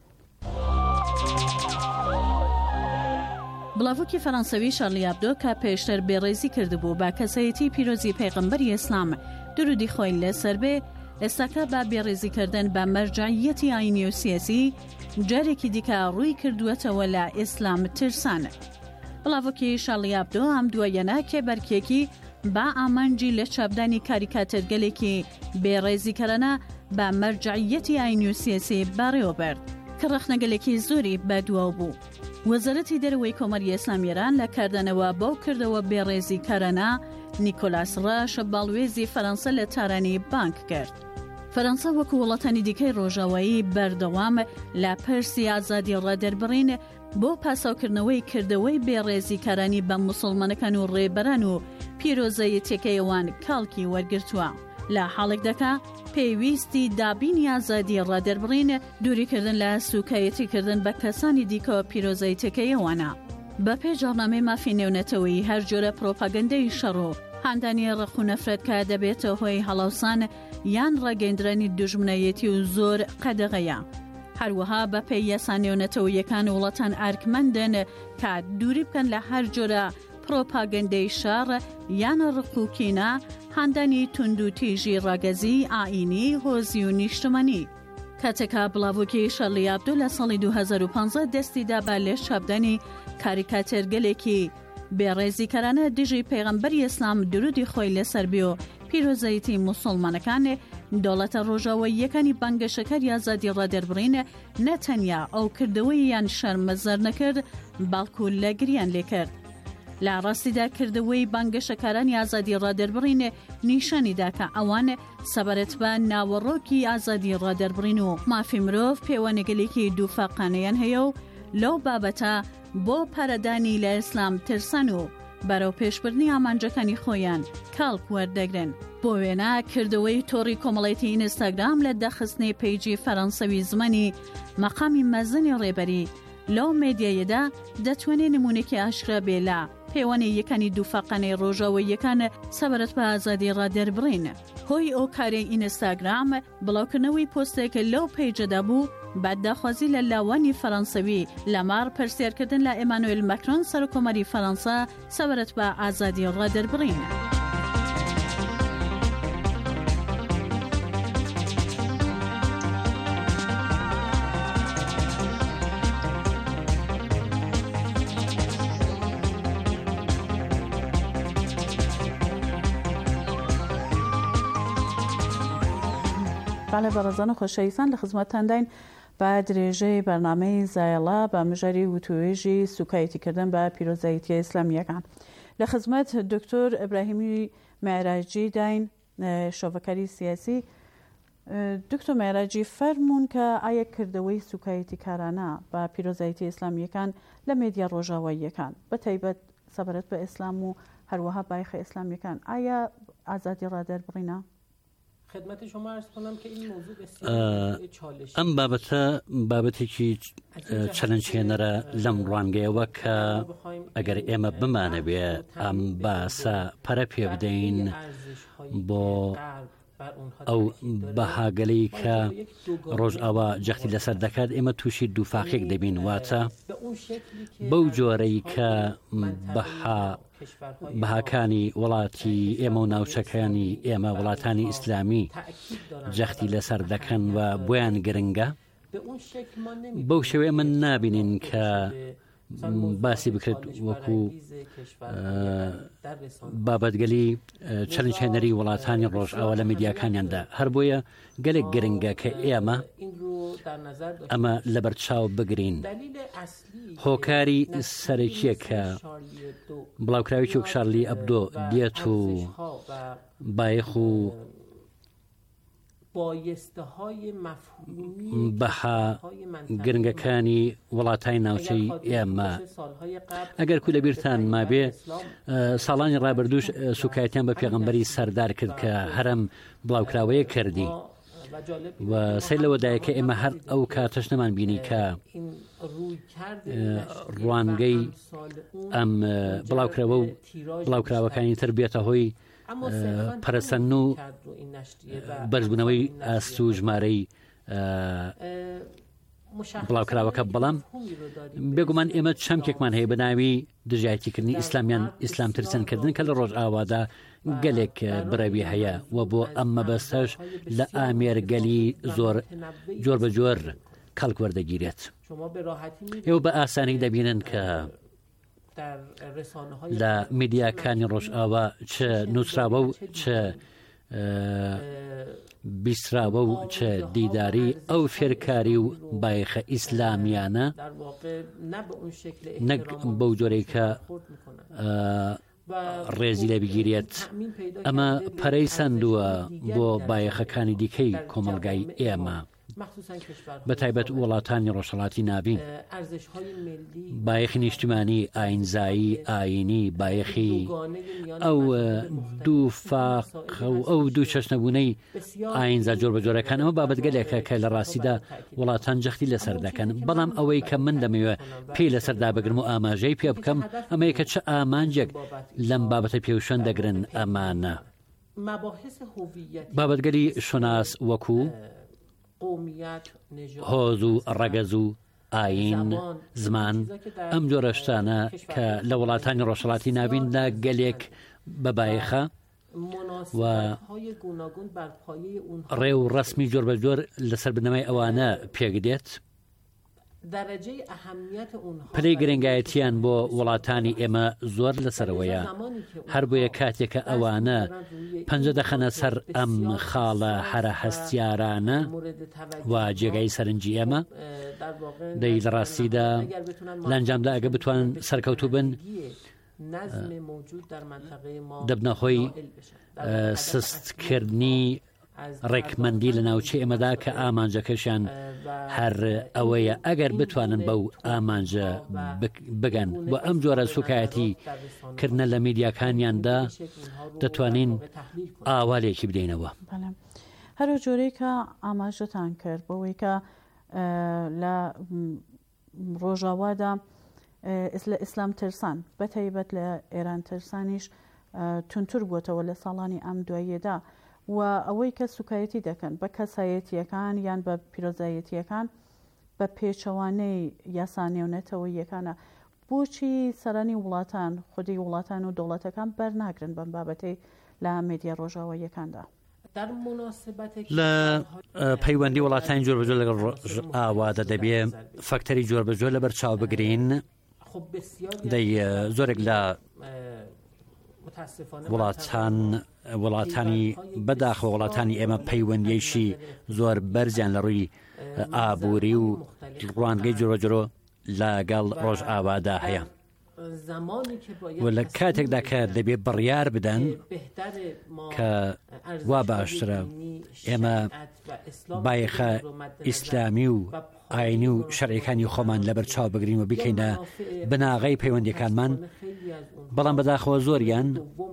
بڵاوکی فەڕەنسەوی شارلی ئەبدۆ کە پێشتر بێڕێزی کردبوو با کەسایەتی پیرۆزی پەیغەمبەری ئیسلام درودی خۆی لەسەر بێ، ئێستاکە با بێڕێزیکردن بە مەرجعیەتی ئاینی و سیاسی جارێکی دیکە ڕووی کردووەتەوە لە ئیسلام ترسانە. بڵاوکی شارلی ئەبدۆ ئەم دوایەنە کێبەرکێکی با ئامانجی لە چاپدانی کاریکاتەرگەلێکی بێڕێزیکەرانە بە مەرجعیەتی ئاینی و سیاسی بەڕێوەبەرد کە ڕەخنەگەلێکی زۆری بەدواو بوو. وەزارەتی دەرەوەی کۆمەری ئیسلامی ئێران لە کاردانەوە بەو کردەوە بێڕێزیکەرانە نیکۆلاس ڕاش باڵوێزی فەرەنسا لە تارانی بانک کرد. فەرەنسا وەکو وڵاتانی دیکەی ڕۆژاوایی بەردەوام لە پرسی ئازادی ڕادەربڕین بۆ پاساوکردنەوەی کردەوەی بێڕێزیکارانی بە موسڵمانەکان و ڕێبەران و پیرۆزەیەتیەکەیەوان کاڵکی وەرگرتووە. لە حاڵێکدەکە پێویستی دابینی ئازادی ڕادەربڕین دووریکردن لە سوکایەتیکردن بە کەسانی دیکەوە پیرۆزەیەتەکەیەوانە. بە پێجاڕنامەی مافی نێونەتەوەی هەر جۆرە پرۆپاگەندەی شەڕ و هاندانی ڕق و نەفرەت کە دەبێتە هۆی هەڵاوسان یان ڕاگەیاندنی دوژمنایەتی و زۆر قەدەغەیە. هەروەها بە پێی یاسا نێونەتەوەیەکان وڵاتان ئارکمەندن کە دووری بکەن لە هەر جۆرە پرۆپاگەندەی شەڕ یان ڕق و کینە، هاندانی تونند و تیژی ڕاگەزی ئاینی، هۆزی و نیشتمانی. کاتێکا بڵاوکی شارلی ئەبدۆ لە ساڵی 2015 دەستیدا بە لێ چاپدانی کاریکاتێرگەلێکی بێڕێزیکەرانە دژی پەیغەمبەری ئیسلام درودی خۆی لەسەر بێ و پیرۆزەیەتی موسڵمانەکان دەوڵەتە ڕۆژاواییەکانی بانگەشەکاری ئازادی ڕادەربڕین نەتەنیا ئەو کردەوەیان شەرمەزەر نەکرد باڵکو لە گریان لێکرد. لە ڕاستیدا کردەوەی بانگەشەکارانی ئازادی ڕادەربڕین نیشانیدا کە ئەوان سەبارەت بە ناوەڕۆکی ئازادی ڕادەربڕین و مافی مرۆڤ پەیوەندیگەلێکی دووفاقانەیان هەیە و لەو بابەتە بۆ پارەدانی لە ئیسلام ترسان و بەرەو پێشبردنی ئامانجەکانی خۆیان کاڵک وەردەگرن. بۆ وێنە کردەوەی تۆڕی کۆمەڵێتی ئینستاگرام لە دەخستنی پەیجی فەڕەنسەوی زمانی مەقامی مەزنی ڕێبەری لەو مێدیایەدا دەتوانێت نمونێکی ئاشکرا بێ لە پەیوەندیەکانی دووفاقانەی ڕۆژاواییەکان سەبارەت بە ئازادی ڕادەربڕین. هۆی ئەو کارەی ئینستاگرام بڵاوکردنەوەی پۆستێک لەو پەیجەدا بوو بە داخوازی لە لاوانی فەڕەنسەوی لەمار پرسیارکردن لە ئێمانوئێل ماکرۆن سەرۆکۆمەری فەڕەنسا سەبارەت بە ئازادی ڕادەربڕین. بەڵێ بەڕێزان و خۆشەویستان لە خزمەتتانداین بە درێژەی بەرنامەی زایەڵا بە مژاری وتوێژی سوکایەتیکردن بە پیرۆزایەتیە ئیسلامیەکان. لە خزمەت دکتۆر ئیبراهیمی معراجی داین شۆڤەکاری سیاسی. دکتۆر معراجی فەرمونون کە ئایا کردەوەی سوکایەتی کارانە بە پیرۆزایەتی ئیسلامیەکان لە مێدیا ڕۆژاواییەکان بە تایبەت سەبارەت بە ئیسلام و هەروەها بایخە ئیسلامیەکان ئایا ئازادی ڕادەربڕینە؟ خدمت شما عرض کنم که این موضوع بسیار چالشی ئەم بابەتە بابەتێکی چەلەنجێنەرە لەم ڕوانگەیەوە کە ئەگەر ئێمە بمانەوێ ئەم باسە پەرە پێ بدەین بۆ ئەو بەهاگەلەی کە ڕۆژئاوا جەختی لەسەر دەکات ئێمە تووشی دووفاقێک دەبین واتە بەو جۆرەی کە بەهاکانی وڵاتی ئێمە و ناوچەکانی ئێمە وڵاتانی ئیسلامی جەختی لەسەر دەکەن و بۆیان گرنگە بەو شێوەیە من نابینین کە باسی بکرێت وەکو بابەتگەلی چەلەنجێنەری وڵاتانی ڕۆژئاوا لە میدیاکانیاندا. هەر بۆیە گەلێک گرنگە کە ئەمە لەبەرچاو بگرین. هۆکاری سەرەکیە کە بڵاوکراوی وەک شارلی ئەبدۆ دێت و بایەخ و بەها گرنگەکانی وڵاتای ناوچەی ئێمە ئەگەر کو لەبیرتان مابێ ساڵانی ڕابردوش سوکایەتیان بە پێغەمبەری سەردار کرد کە هەرم بڵاوکراوەیە کردی و سەی لەوەدایە کە ئێمە هەر ئەو کاتەش نەمان بینی کە ڕوانگەی ئەم بڵاوکراوە و بڵاوکراوەکانی تر بێتە هۆی پەرەسەن و بەرزبوونەوەی ئاست و ژمارەی بڵاوکراوەکە. بەڵام بێگومان ئێمە چەمکێکمان هەیە بەناوی دژایەتیکردنی ئیسلامیان ئیسلام ترسەنکردن کە لە ڕۆژئاوادا گەلێک بڕەوی هەیە و بۆ ئەم مەبەستەش لە ئامێرگەلی جۆر بە جۆر کەڵک وەردەگیرێت. ئێوە بە ئاسانی دەبینن کە لە میدیاکانی ڕۆژئاوا چ نووسراوە و چ بیستراوە و چ دیداری ئەو فێرکاری و بایخە ئیسلامیانە نەک بەو جۆرەی کە ڕێزی لە بگیرێت. ئەمە پەرەی سندووە بۆ بایەخەکانی دیکەی کۆمەلگای ئێمە بە تایبەت وڵاتانی ڕۆژهەڵاتی ناوین. بایەخی نیشتیمانی ئاینزایی ئاینی بایەخی ئەو دوو فاق و ئەو دوو چەشنەبوونەی ئاینزا جۆر بە جۆرەکان ئەمە بابەتگەلێکە کە لە ڕاستیدا وڵاتان جەختی لەسەر دەکەن. بەڵام ئەوەی کە من دەمەوێت پێی لەسەردا بگرم و ئاماژەی پێ بکەم ئەمەیە کە چه ئامانجێک لەم بابەتە پێوشەن دەگرن ئەمانە بابەتگەری شۆناس وەکو هۆز و ڕەگەز و ئاین زمان ئەم جۆرە شتانە کە لە وڵاتانی ڕۆژهەڵاتی ناویندا گەلێک بەبایەخە و ڕێ و ڕەسمی جۆر بە جۆر لەسەر بنەمای ئەوانە پێگدێت پلەی گرنگایەتیان بۆ وڵاتانی ئێمە زۆر لەسەرەوەیە، هەر بۆیە کاتێکە ئەوانە پەنجە دەخەنە سەر ئەم خاڵە هەرە هەستیارانە و جێگای سەرنجی ئێمە دەی لە ڕاستیدا لە ئەنجامدا ئەگە بتوانن سەرکەوتوو بن دەبنەخۆی سستکردنی ڕێکمەندی لە ناوچەی ئێمەدا کە ئامانجەکەشیان هەر ئەوەیە ئەگەر بتوانن بەو ئامانجە بگەن بۆ ئەم جۆرە سوکایەتی کردنە لە میدیاکانیاندا دەتوانین ئاوالێکی بدەینەوە. هەرو جۆرەی کە ئاماژەتان کرد بەوەی کە لە ڕۆژاوادا لە ئیسلام ترسان بەتایبەت لە ئێران ترسانیش تونتر بووتەوە لە ساڵانی ئەم دواییەدا و ئەوەی کە سوکایەتی دەکەن بە کەسایەتیەکان یان بە پیرۆزایەتیەکان بە پێچەوانەی یاسانێونەتەوە یەکانە بۆچی سەرانی وڵاتان خودی وڵاتان و دەوڵەتەکان بەرناگرن بەم بابەتەی لە مێدیا ڕۆژاواییەکاندا؟ لە پەیوەندی وڵاتانی جۆربەجۆ لەگەڵ ئاوادە دەبێ فەکتەری جۆربەجۆ لە بەرچاو بگرین. دەی زۆرێک لە وڵاتانی بەداخە وڵاتانی ئێمە پەیوەندیەیشی زۆر بەرزیان لە ڕووی ئابووری و ڕوانگەی جۆرەجۆ لەگەڵ ڕۆژ ئاوادا هەیە و لە کاتێکدا کە دەبێت بڕیار بدەن کە وا باشترە ئێمە بایەخە ئیسلامی و ئاینی و شەرعیەکانی خۆمان لەبەر چاو بگرین و بیکەینە بناغی پەیوەندیەکانمان، بەڵام بەداخەوە زۆریان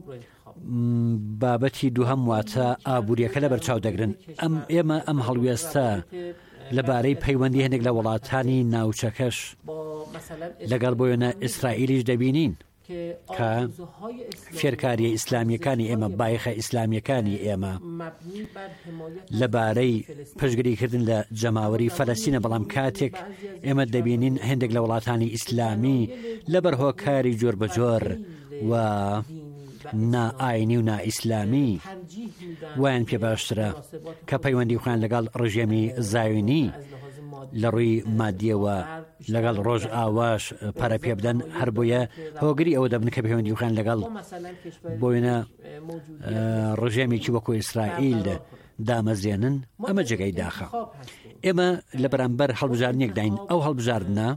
بابەتی دووهەم واتە ئابوووریەکە لەبەر چاو دەگرن. ئێمە ئەم هەڵوێستە لەبارەی پەیوەندی هەندێک لە وڵاتانی ناوچەکەش لەگەڵ بۆیەنە ئیسرائیلیش دەبینین کە فێرکاریە ئیسلامیەکانی ئێمە بایخە ئیسلامیەکانی ئێمە لەبارەی پشگیریکردن لە جەماوەری فەلەستینە، بەڵام کاتێک ئێمە دەبینین هەندێک لە وڵاتانی ئیسلامی لەبەر هۆکاری جۆربەجۆر و نائینی و نائیسلامی وایان پێ باشترە کە پەیوەندی خوان لەگەڵ ڕژێمی زاوینی لە ڕووی مادیەوە لەگەڵ ڕۆژ ئاواش پارە پێ بدەن، هەر بۆیە هۆگری ئەوە دەبن کە پەیوەندی خوان لەگەڵ بۆیە ڕژێمێکی وەکو ئیسرائیل دامەزێنن. ئەمە جێگەی داخە. ئێمە لە بەرامبەر هەڵبژاردنێک داین، ئەو هەڵبژاردنە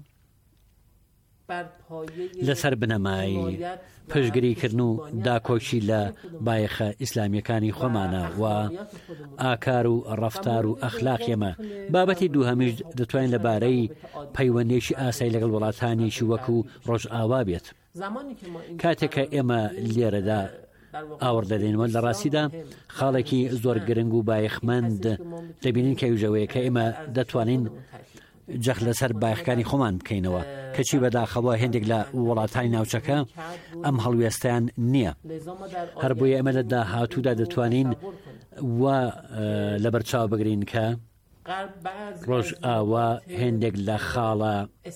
لەسەر بنەمای پشگیریکردن و داکۆچی لە بایەخە ئیسلامیەکانی خۆمانە و ئاکار و ڕەفتار و ئەخلاقیەمە. بابەتی دووهەمیش دەتوانین لەبارەی پەیوەندێکی ئاسایی لەگەڵ وڵاتانێکی وەکو ڕۆژ ئاوا بێت. کاتێککە ئێمە لێرەدا ئاوردەدەینەوە لە ڕاستیدا خاڵێکی زۆر گرنگ و بایەخمەند دەبینین کە وژەوەیە کە ئێمە دەتوانین جەخ لەسەر بایەخەکانی خۆمان بکەینەوە، کەچی بەداخەوە هێندێک لە وڵاتانی ناوچەکە ئەم هەڵوێستیان نییە. هەر بۆیە ئێمە لە داهاتوودا دەتوانین وە لەبەرچاو بگرین کە ڕۆژ ئاوا هێندێک لە خاڵە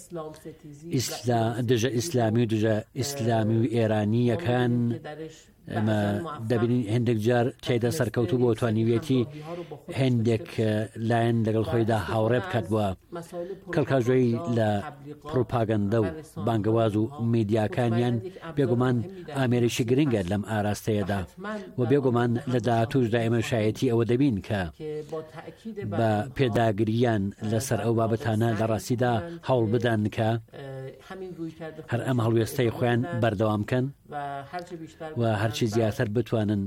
دژە ئیسلامی و دژە ئیسلامی و ئێرانیەکان ئەمە دەبینین هەندێک جار تێدا سەرکەوتو بۆ توانیوێتی هەندێک لایەن لەگەڵ خۆیدا هاوڕێ بکات بووە کەڵکاژۆی لە پروپاگەندە و بانگەواز و میدیاکانیان بێگومان ئامێرێکی گرنگە لەم ئاراستەیەدا و بێگومان لە داهاتووشدا ئێمە شایەتی ئەوە دەبین کە بە پێداگریان لەسەر ئەو بابەتانە لە ڕاستیدا هەوڵ بدەن کە هەر ئەم هەڵوێستەی خۆیان بەردەوام بکەن و هەرچی زیاتر بتوانن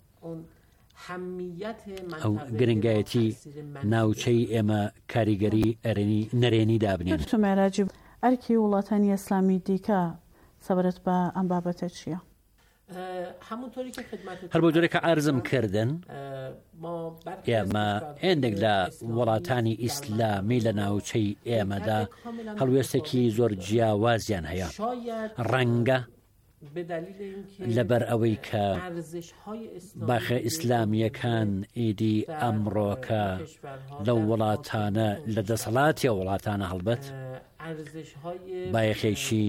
ئەو گرنگایەتی ناوچەی ئێمە کاریگەری نەرێنی دابنێن. مێراجی ئەرکی وڵاتانی ئیسلامی دیکە سەبارەت بە ئەم بابەتە چییە؟ هەر بۆ جۆرێکە ئارزم کردن ئێمە هێندێک لە وڵاتانی ئیسلامی لە ناوچەی ئێمەدا هەڵوێستێکی زۆر جیاوازیان هەیە، ڕەنگە لەبەر ئەوەی کە باخە ئیسلامیەکان ئیدی ئەمڕۆکە لەو وڵاتانە لە دەسەڵاتی وڵاتانە هەڵبەت بایەخێکی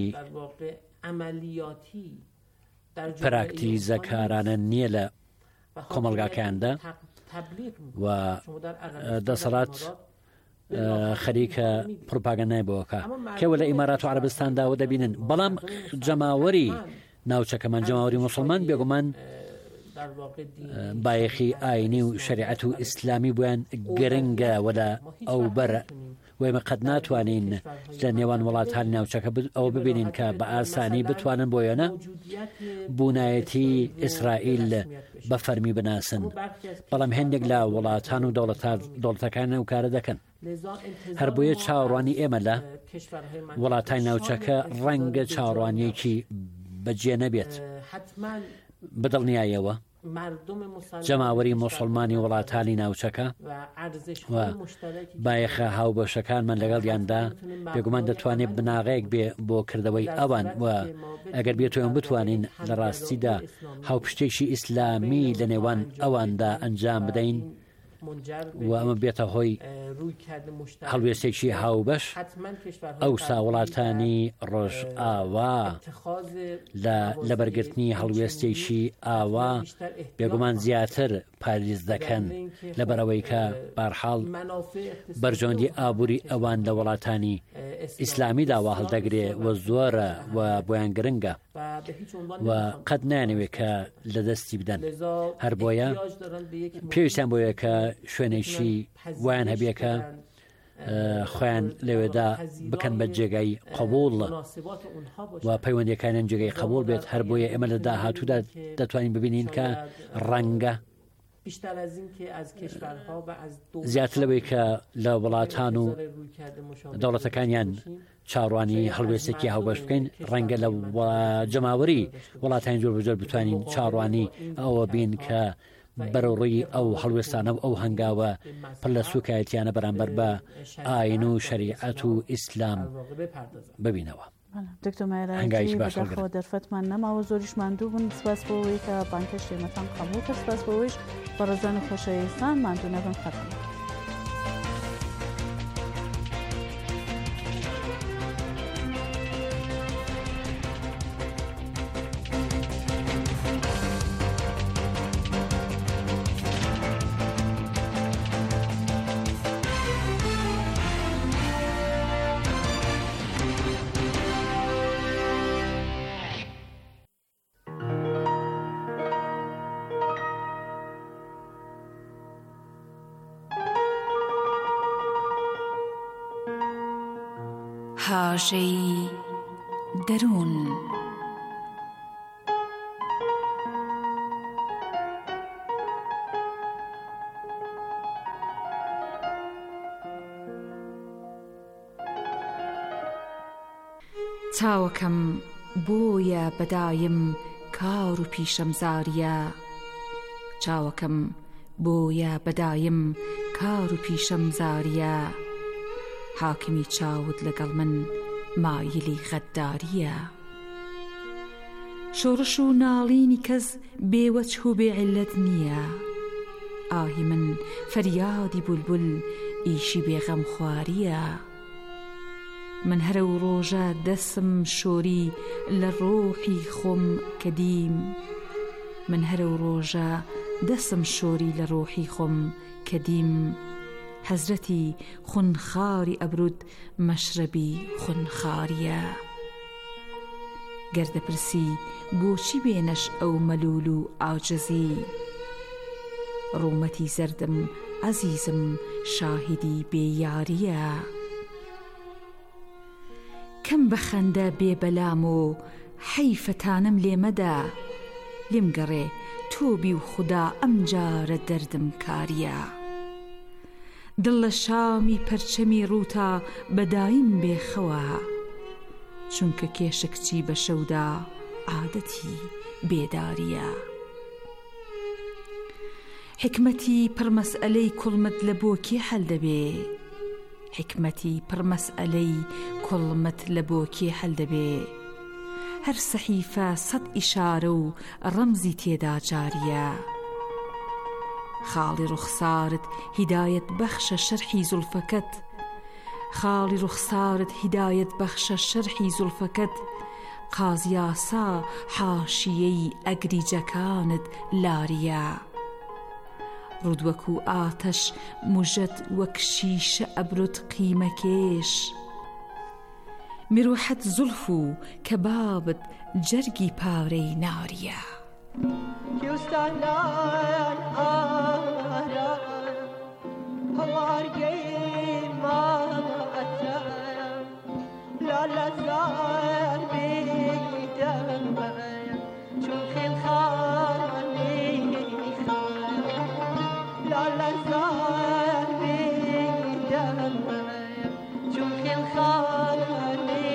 پراکتیزەکارانە نییە لە کۆمەلگاکاندا و دەسەڵات خەریکە پروپاگەندای بۆکە کێوە لە ئیمارات و عەرەبستانداوە دەبینن بەڵام جەماوەری ناوچەکەمان جەماوەری موسڵمان بێگومان بایەخی ئاینی و شریعەت و ئیسلامی بۆیان گرنگە وەدا ئەو بەرە وێمە قەت ناتوانین لە نێوان وڵاتانی ناوچەکە ئەوە ببینین کە بە ئاسانی بتوانن بۆیانە بوونایەتی ئیسرائیل بە فەرمی بناسن بەڵام هەندێک لە وڵاتان و دەوڵەتەکان ئەو کارە دەکەن هەر بۆیە چاوەڕوانی ئێمە لە وڵاتانی ناوچەکە ڕەنگە چاوەڕوانیەکی بەجێ نەبێت بدڵنیایەوە جەماوەری موسڵمانی وڵاتانی ناوچەکە و بایەخە هاوبەشەکانمان لەگەڵیاندا بێگومان دەتوانێت بناغەیەک بێ بۆ کردەوەی ئەوان و ئەگەر بێتەوەم بتوانین لە ڕاستیدا هاوپشتێکی ئیسلامی لە نێوان ئەواندا ئەنجام بدەین و ئەمە بێتە هۆی هەڵوێستێکی هاوبەش ئەوسا وڵاتانی ڕۆژئاوا لە بەرگرتنی هەڵوێستێکی ئاوا بێگومان زیاتر پاریز دەکەن لەبەرەوەی کە بارحاڵ بەرژۆندی ئابووری ئەوان لە وڵاتانی ئیسلامی داوا هەڵدەگرێ و زۆرە و بۆیان گرنگە و قەت نانەوێت کە لە دەستی بدەن هەر بۆیە پێویستیان بۆیە کە شوێنێکی وایان هەبێکە خۆیان لەوێدا بکەن بە جێگای قبول و پەیوەندیەکانیان جێگای قبول بێت هەر بۆیە ئێمە لە داهاتوودا دەتوانین ببینین کە ڕەنگە زیاتر لەوەی کە لە وڵاتان و دەوڵەتەکانیان چاڕوانی هەڵوێستێکی هاوبەش بکەین ڕەنگە لە جەماوەری وڵاتانی جۆر بەجۆر بتوانین چاڕوانی ئەوە بین کە بەرەوڕووی ئەو هەڵوێستانە و ئەو هەنگاوە پڕ لە سوکایەتیانە بەرامبەر بە ئاین و شەریعەت و ئیسلام ببینەوە. دکتۆر مایرایی بەدەخەوە دەرفەتمان نەماوە زۆریش ماندوو بوون سپاس بۆەوەی کە بانکە شێمەتان قبول کرد سپاس بۆەوەیش بە ڕێزان و خۆشەویستان ماندوو نەبن خەتم. هاژەی دەروون چاوەکەم بۆیە بەدایم کار و پیشەم زاریە چاوەکەم بۆیە بەدایم کار و پیشەم زاریە حاکمی چاوت لەگەڵ من مایلی غەداریە شۆڕش و ناڵینی کەس بێوەجه و بێعیلەت نییە ئاهی من فەریادی بولبول ئیشی بێغەم خواریە من هەرە و ڕۆژە دەسم شۆری لە ڕۆحی خۆم کەدیم من هەرە و ڕۆژە دەسم شۆری لە ڕۆحی خۆم کەدیم حەزرەتی خونخاری ئەبرود مەشرەبی خونخاریە گەردەپرسی بۆچی بێنەش ئەو مەلول و ئاجزی ڕوومەتی زەردم عەزیزم شاهدی بێیاریە کەم بەخەندە بێبەلام و حەیفەتانم لێمەدا لێم گەڕێ تۆبی و خودا ئەم جارە دەردم کاریە دڵ لە شامی پەرچەمی ڕووتا بەدایم بێخەوە چونکە کێشکچی بە شەودا عادەتی بێداریە حکمەتی پڕمەسئلەی کوڵمت لە بۆ کێ هەل دەبێ حکمەتی پڕمەسئلەی کوڵمت لە بۆ کێ هەل دەبێ هەر سەحیفە سەد ئیشارە و ڕەمزی تێدا جاریە خاڵی ڕوخسارت هیدایەت بەخشە شەرحی زولفەکەت خاڵی ڕوخسارت هیدایەت بەخشە شەرحی زولفەکەت قازیاسا حاشیەی ئەگریجەکانت لاریە ڕوودوەک و ئاتەش موژەت وەک شیشە ئەبرۆت قیمەکێش میروحەت زولف و کەبابت جەرگی پاورەی ناریە کوێستانان ئارە هەوارگەی ماتە لالەزار بێدەمە چون خێڵخانی لالەزار بێدەمە چون خێڵخانی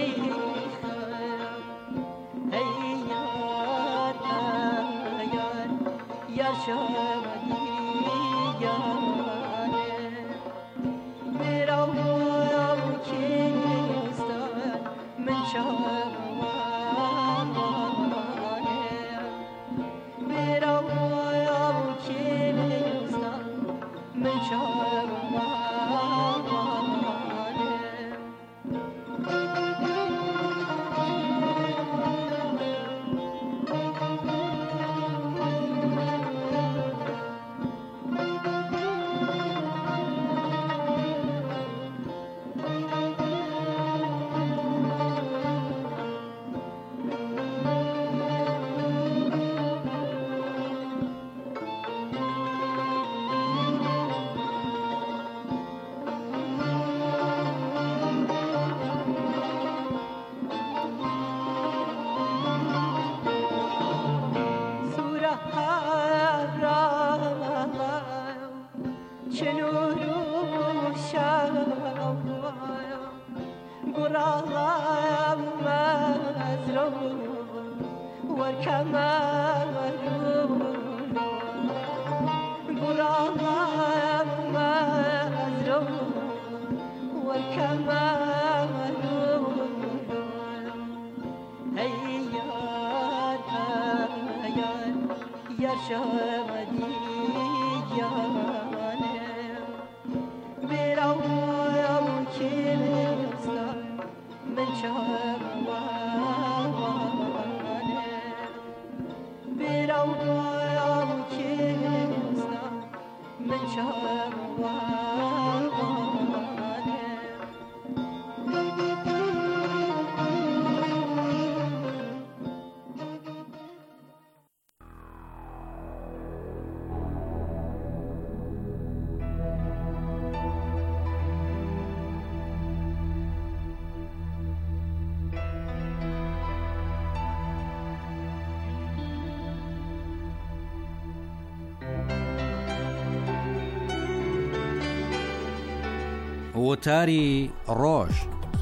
وتاری ڕۆژ.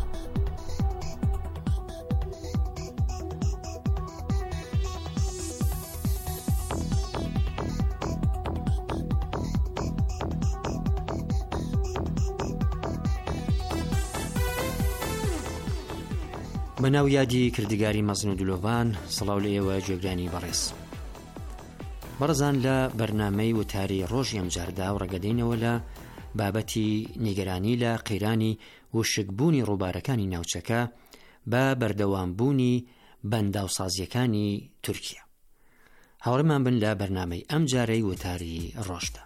بەناو یادی کردگاری مەزن و دلۆڤان سڵاو لە ئێوە گوێگرانی بەڕێز. بەڕزان لە بەرنامەی وتاری ڕۆژ ئەمجاردا و ڕەگەدەینەوە لە بابەتی نیگەرانی لە قەیرانی وشکبوونی ڕووبارەکانی ناوچەکە بە بەردەوامبوونی بەنداوسازیەکانی تورکیا. هاوڕێمان بن لە بەرنامەی ئەم جارەی وتاری ڕۆژدا.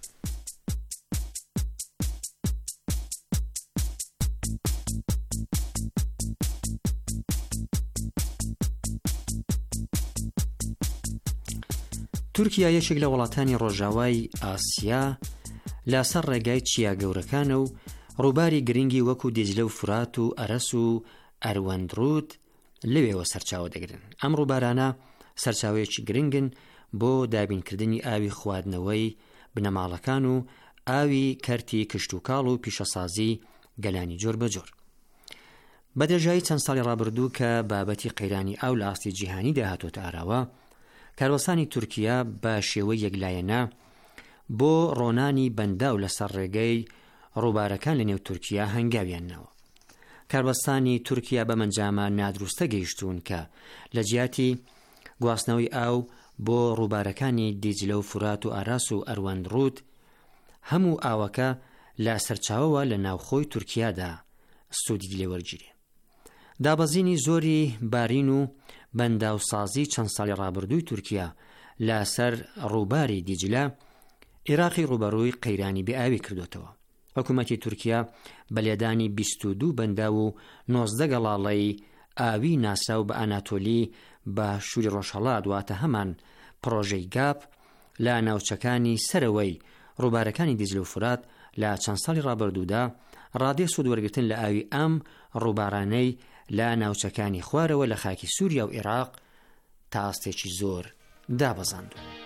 تورکیا یەکێک لە وڵاتانی ڕۆژاوای ئاسیا لەسەر ڕێگای چیا گەورەکانە و ڕووباری گرنگی وەکو دێجلە و فرات و ئەرەس و ئەروەندڕود لەوێوە سەرچاوە دەگرن. ئەم ڕووبارانە سەرچاوەیەکی گرنگن بۆ دابینکردنی ئاوی خواردنەوەی بنەماڵەکان و ئاوی کەرتی کشت و کاڵ و پیشەسازی گەلانی جۆر بەجۆر. بە درێژایی چەند ساڵی ڕابردوو کە بابەتی قەیرانی ئاو لە ئاستی جیهانی داهاتۆتە ئاراوە، کارۆسانی تورکیا بە شێوەی یەکلایەنە بۆ ڕۆنانی بەنداو لەسەر ڕێگەی ڕووبارەکان لە نێو تورکیا هەنگاویاننەوە. کاربەستانی تورکیا بە منجامە نادروستە گەیشتون کە لە جیاتی گواستنەوەی ئاو بۆ ڕووبارەکانی دیجلە و فرات و ئاراس و ئەروەندڕود هەموو ئاوەکە لە سەرچاوەوە لە ناوخۆی تورکیادا سوودی لێوەرگیرێ. دابەزینی زۆری بارین و بەنداوسازی چەند ساڵی ڕابردووی تورکیا لەسەر ڕووباری دیجلە عێراقی ڕوبەڕووی قەیرانی بێئاوی کردوتەوە. حکوومەتی تورکیا بەلێدانی 22 بەندا و 19 گەڵاڵەی ئاوی ناساو بە ئەناتۆلی بە شووری ڕۆژهەڵات واتە هەمان پرۆژەی گاپ لە ناوچەکانی سەرەوەی ڕووبارەکانی دیجلە و فورات لە چەند ساڵی ڕابردوودا ڕادێ سوودوەرگرتن لە ئاوی ئەم ڕووبارانەی لە ناوچەکانی خوارەوە لە خاکی سووریا و عێراق تا ئاستێکی زۆر دابەزاندووە.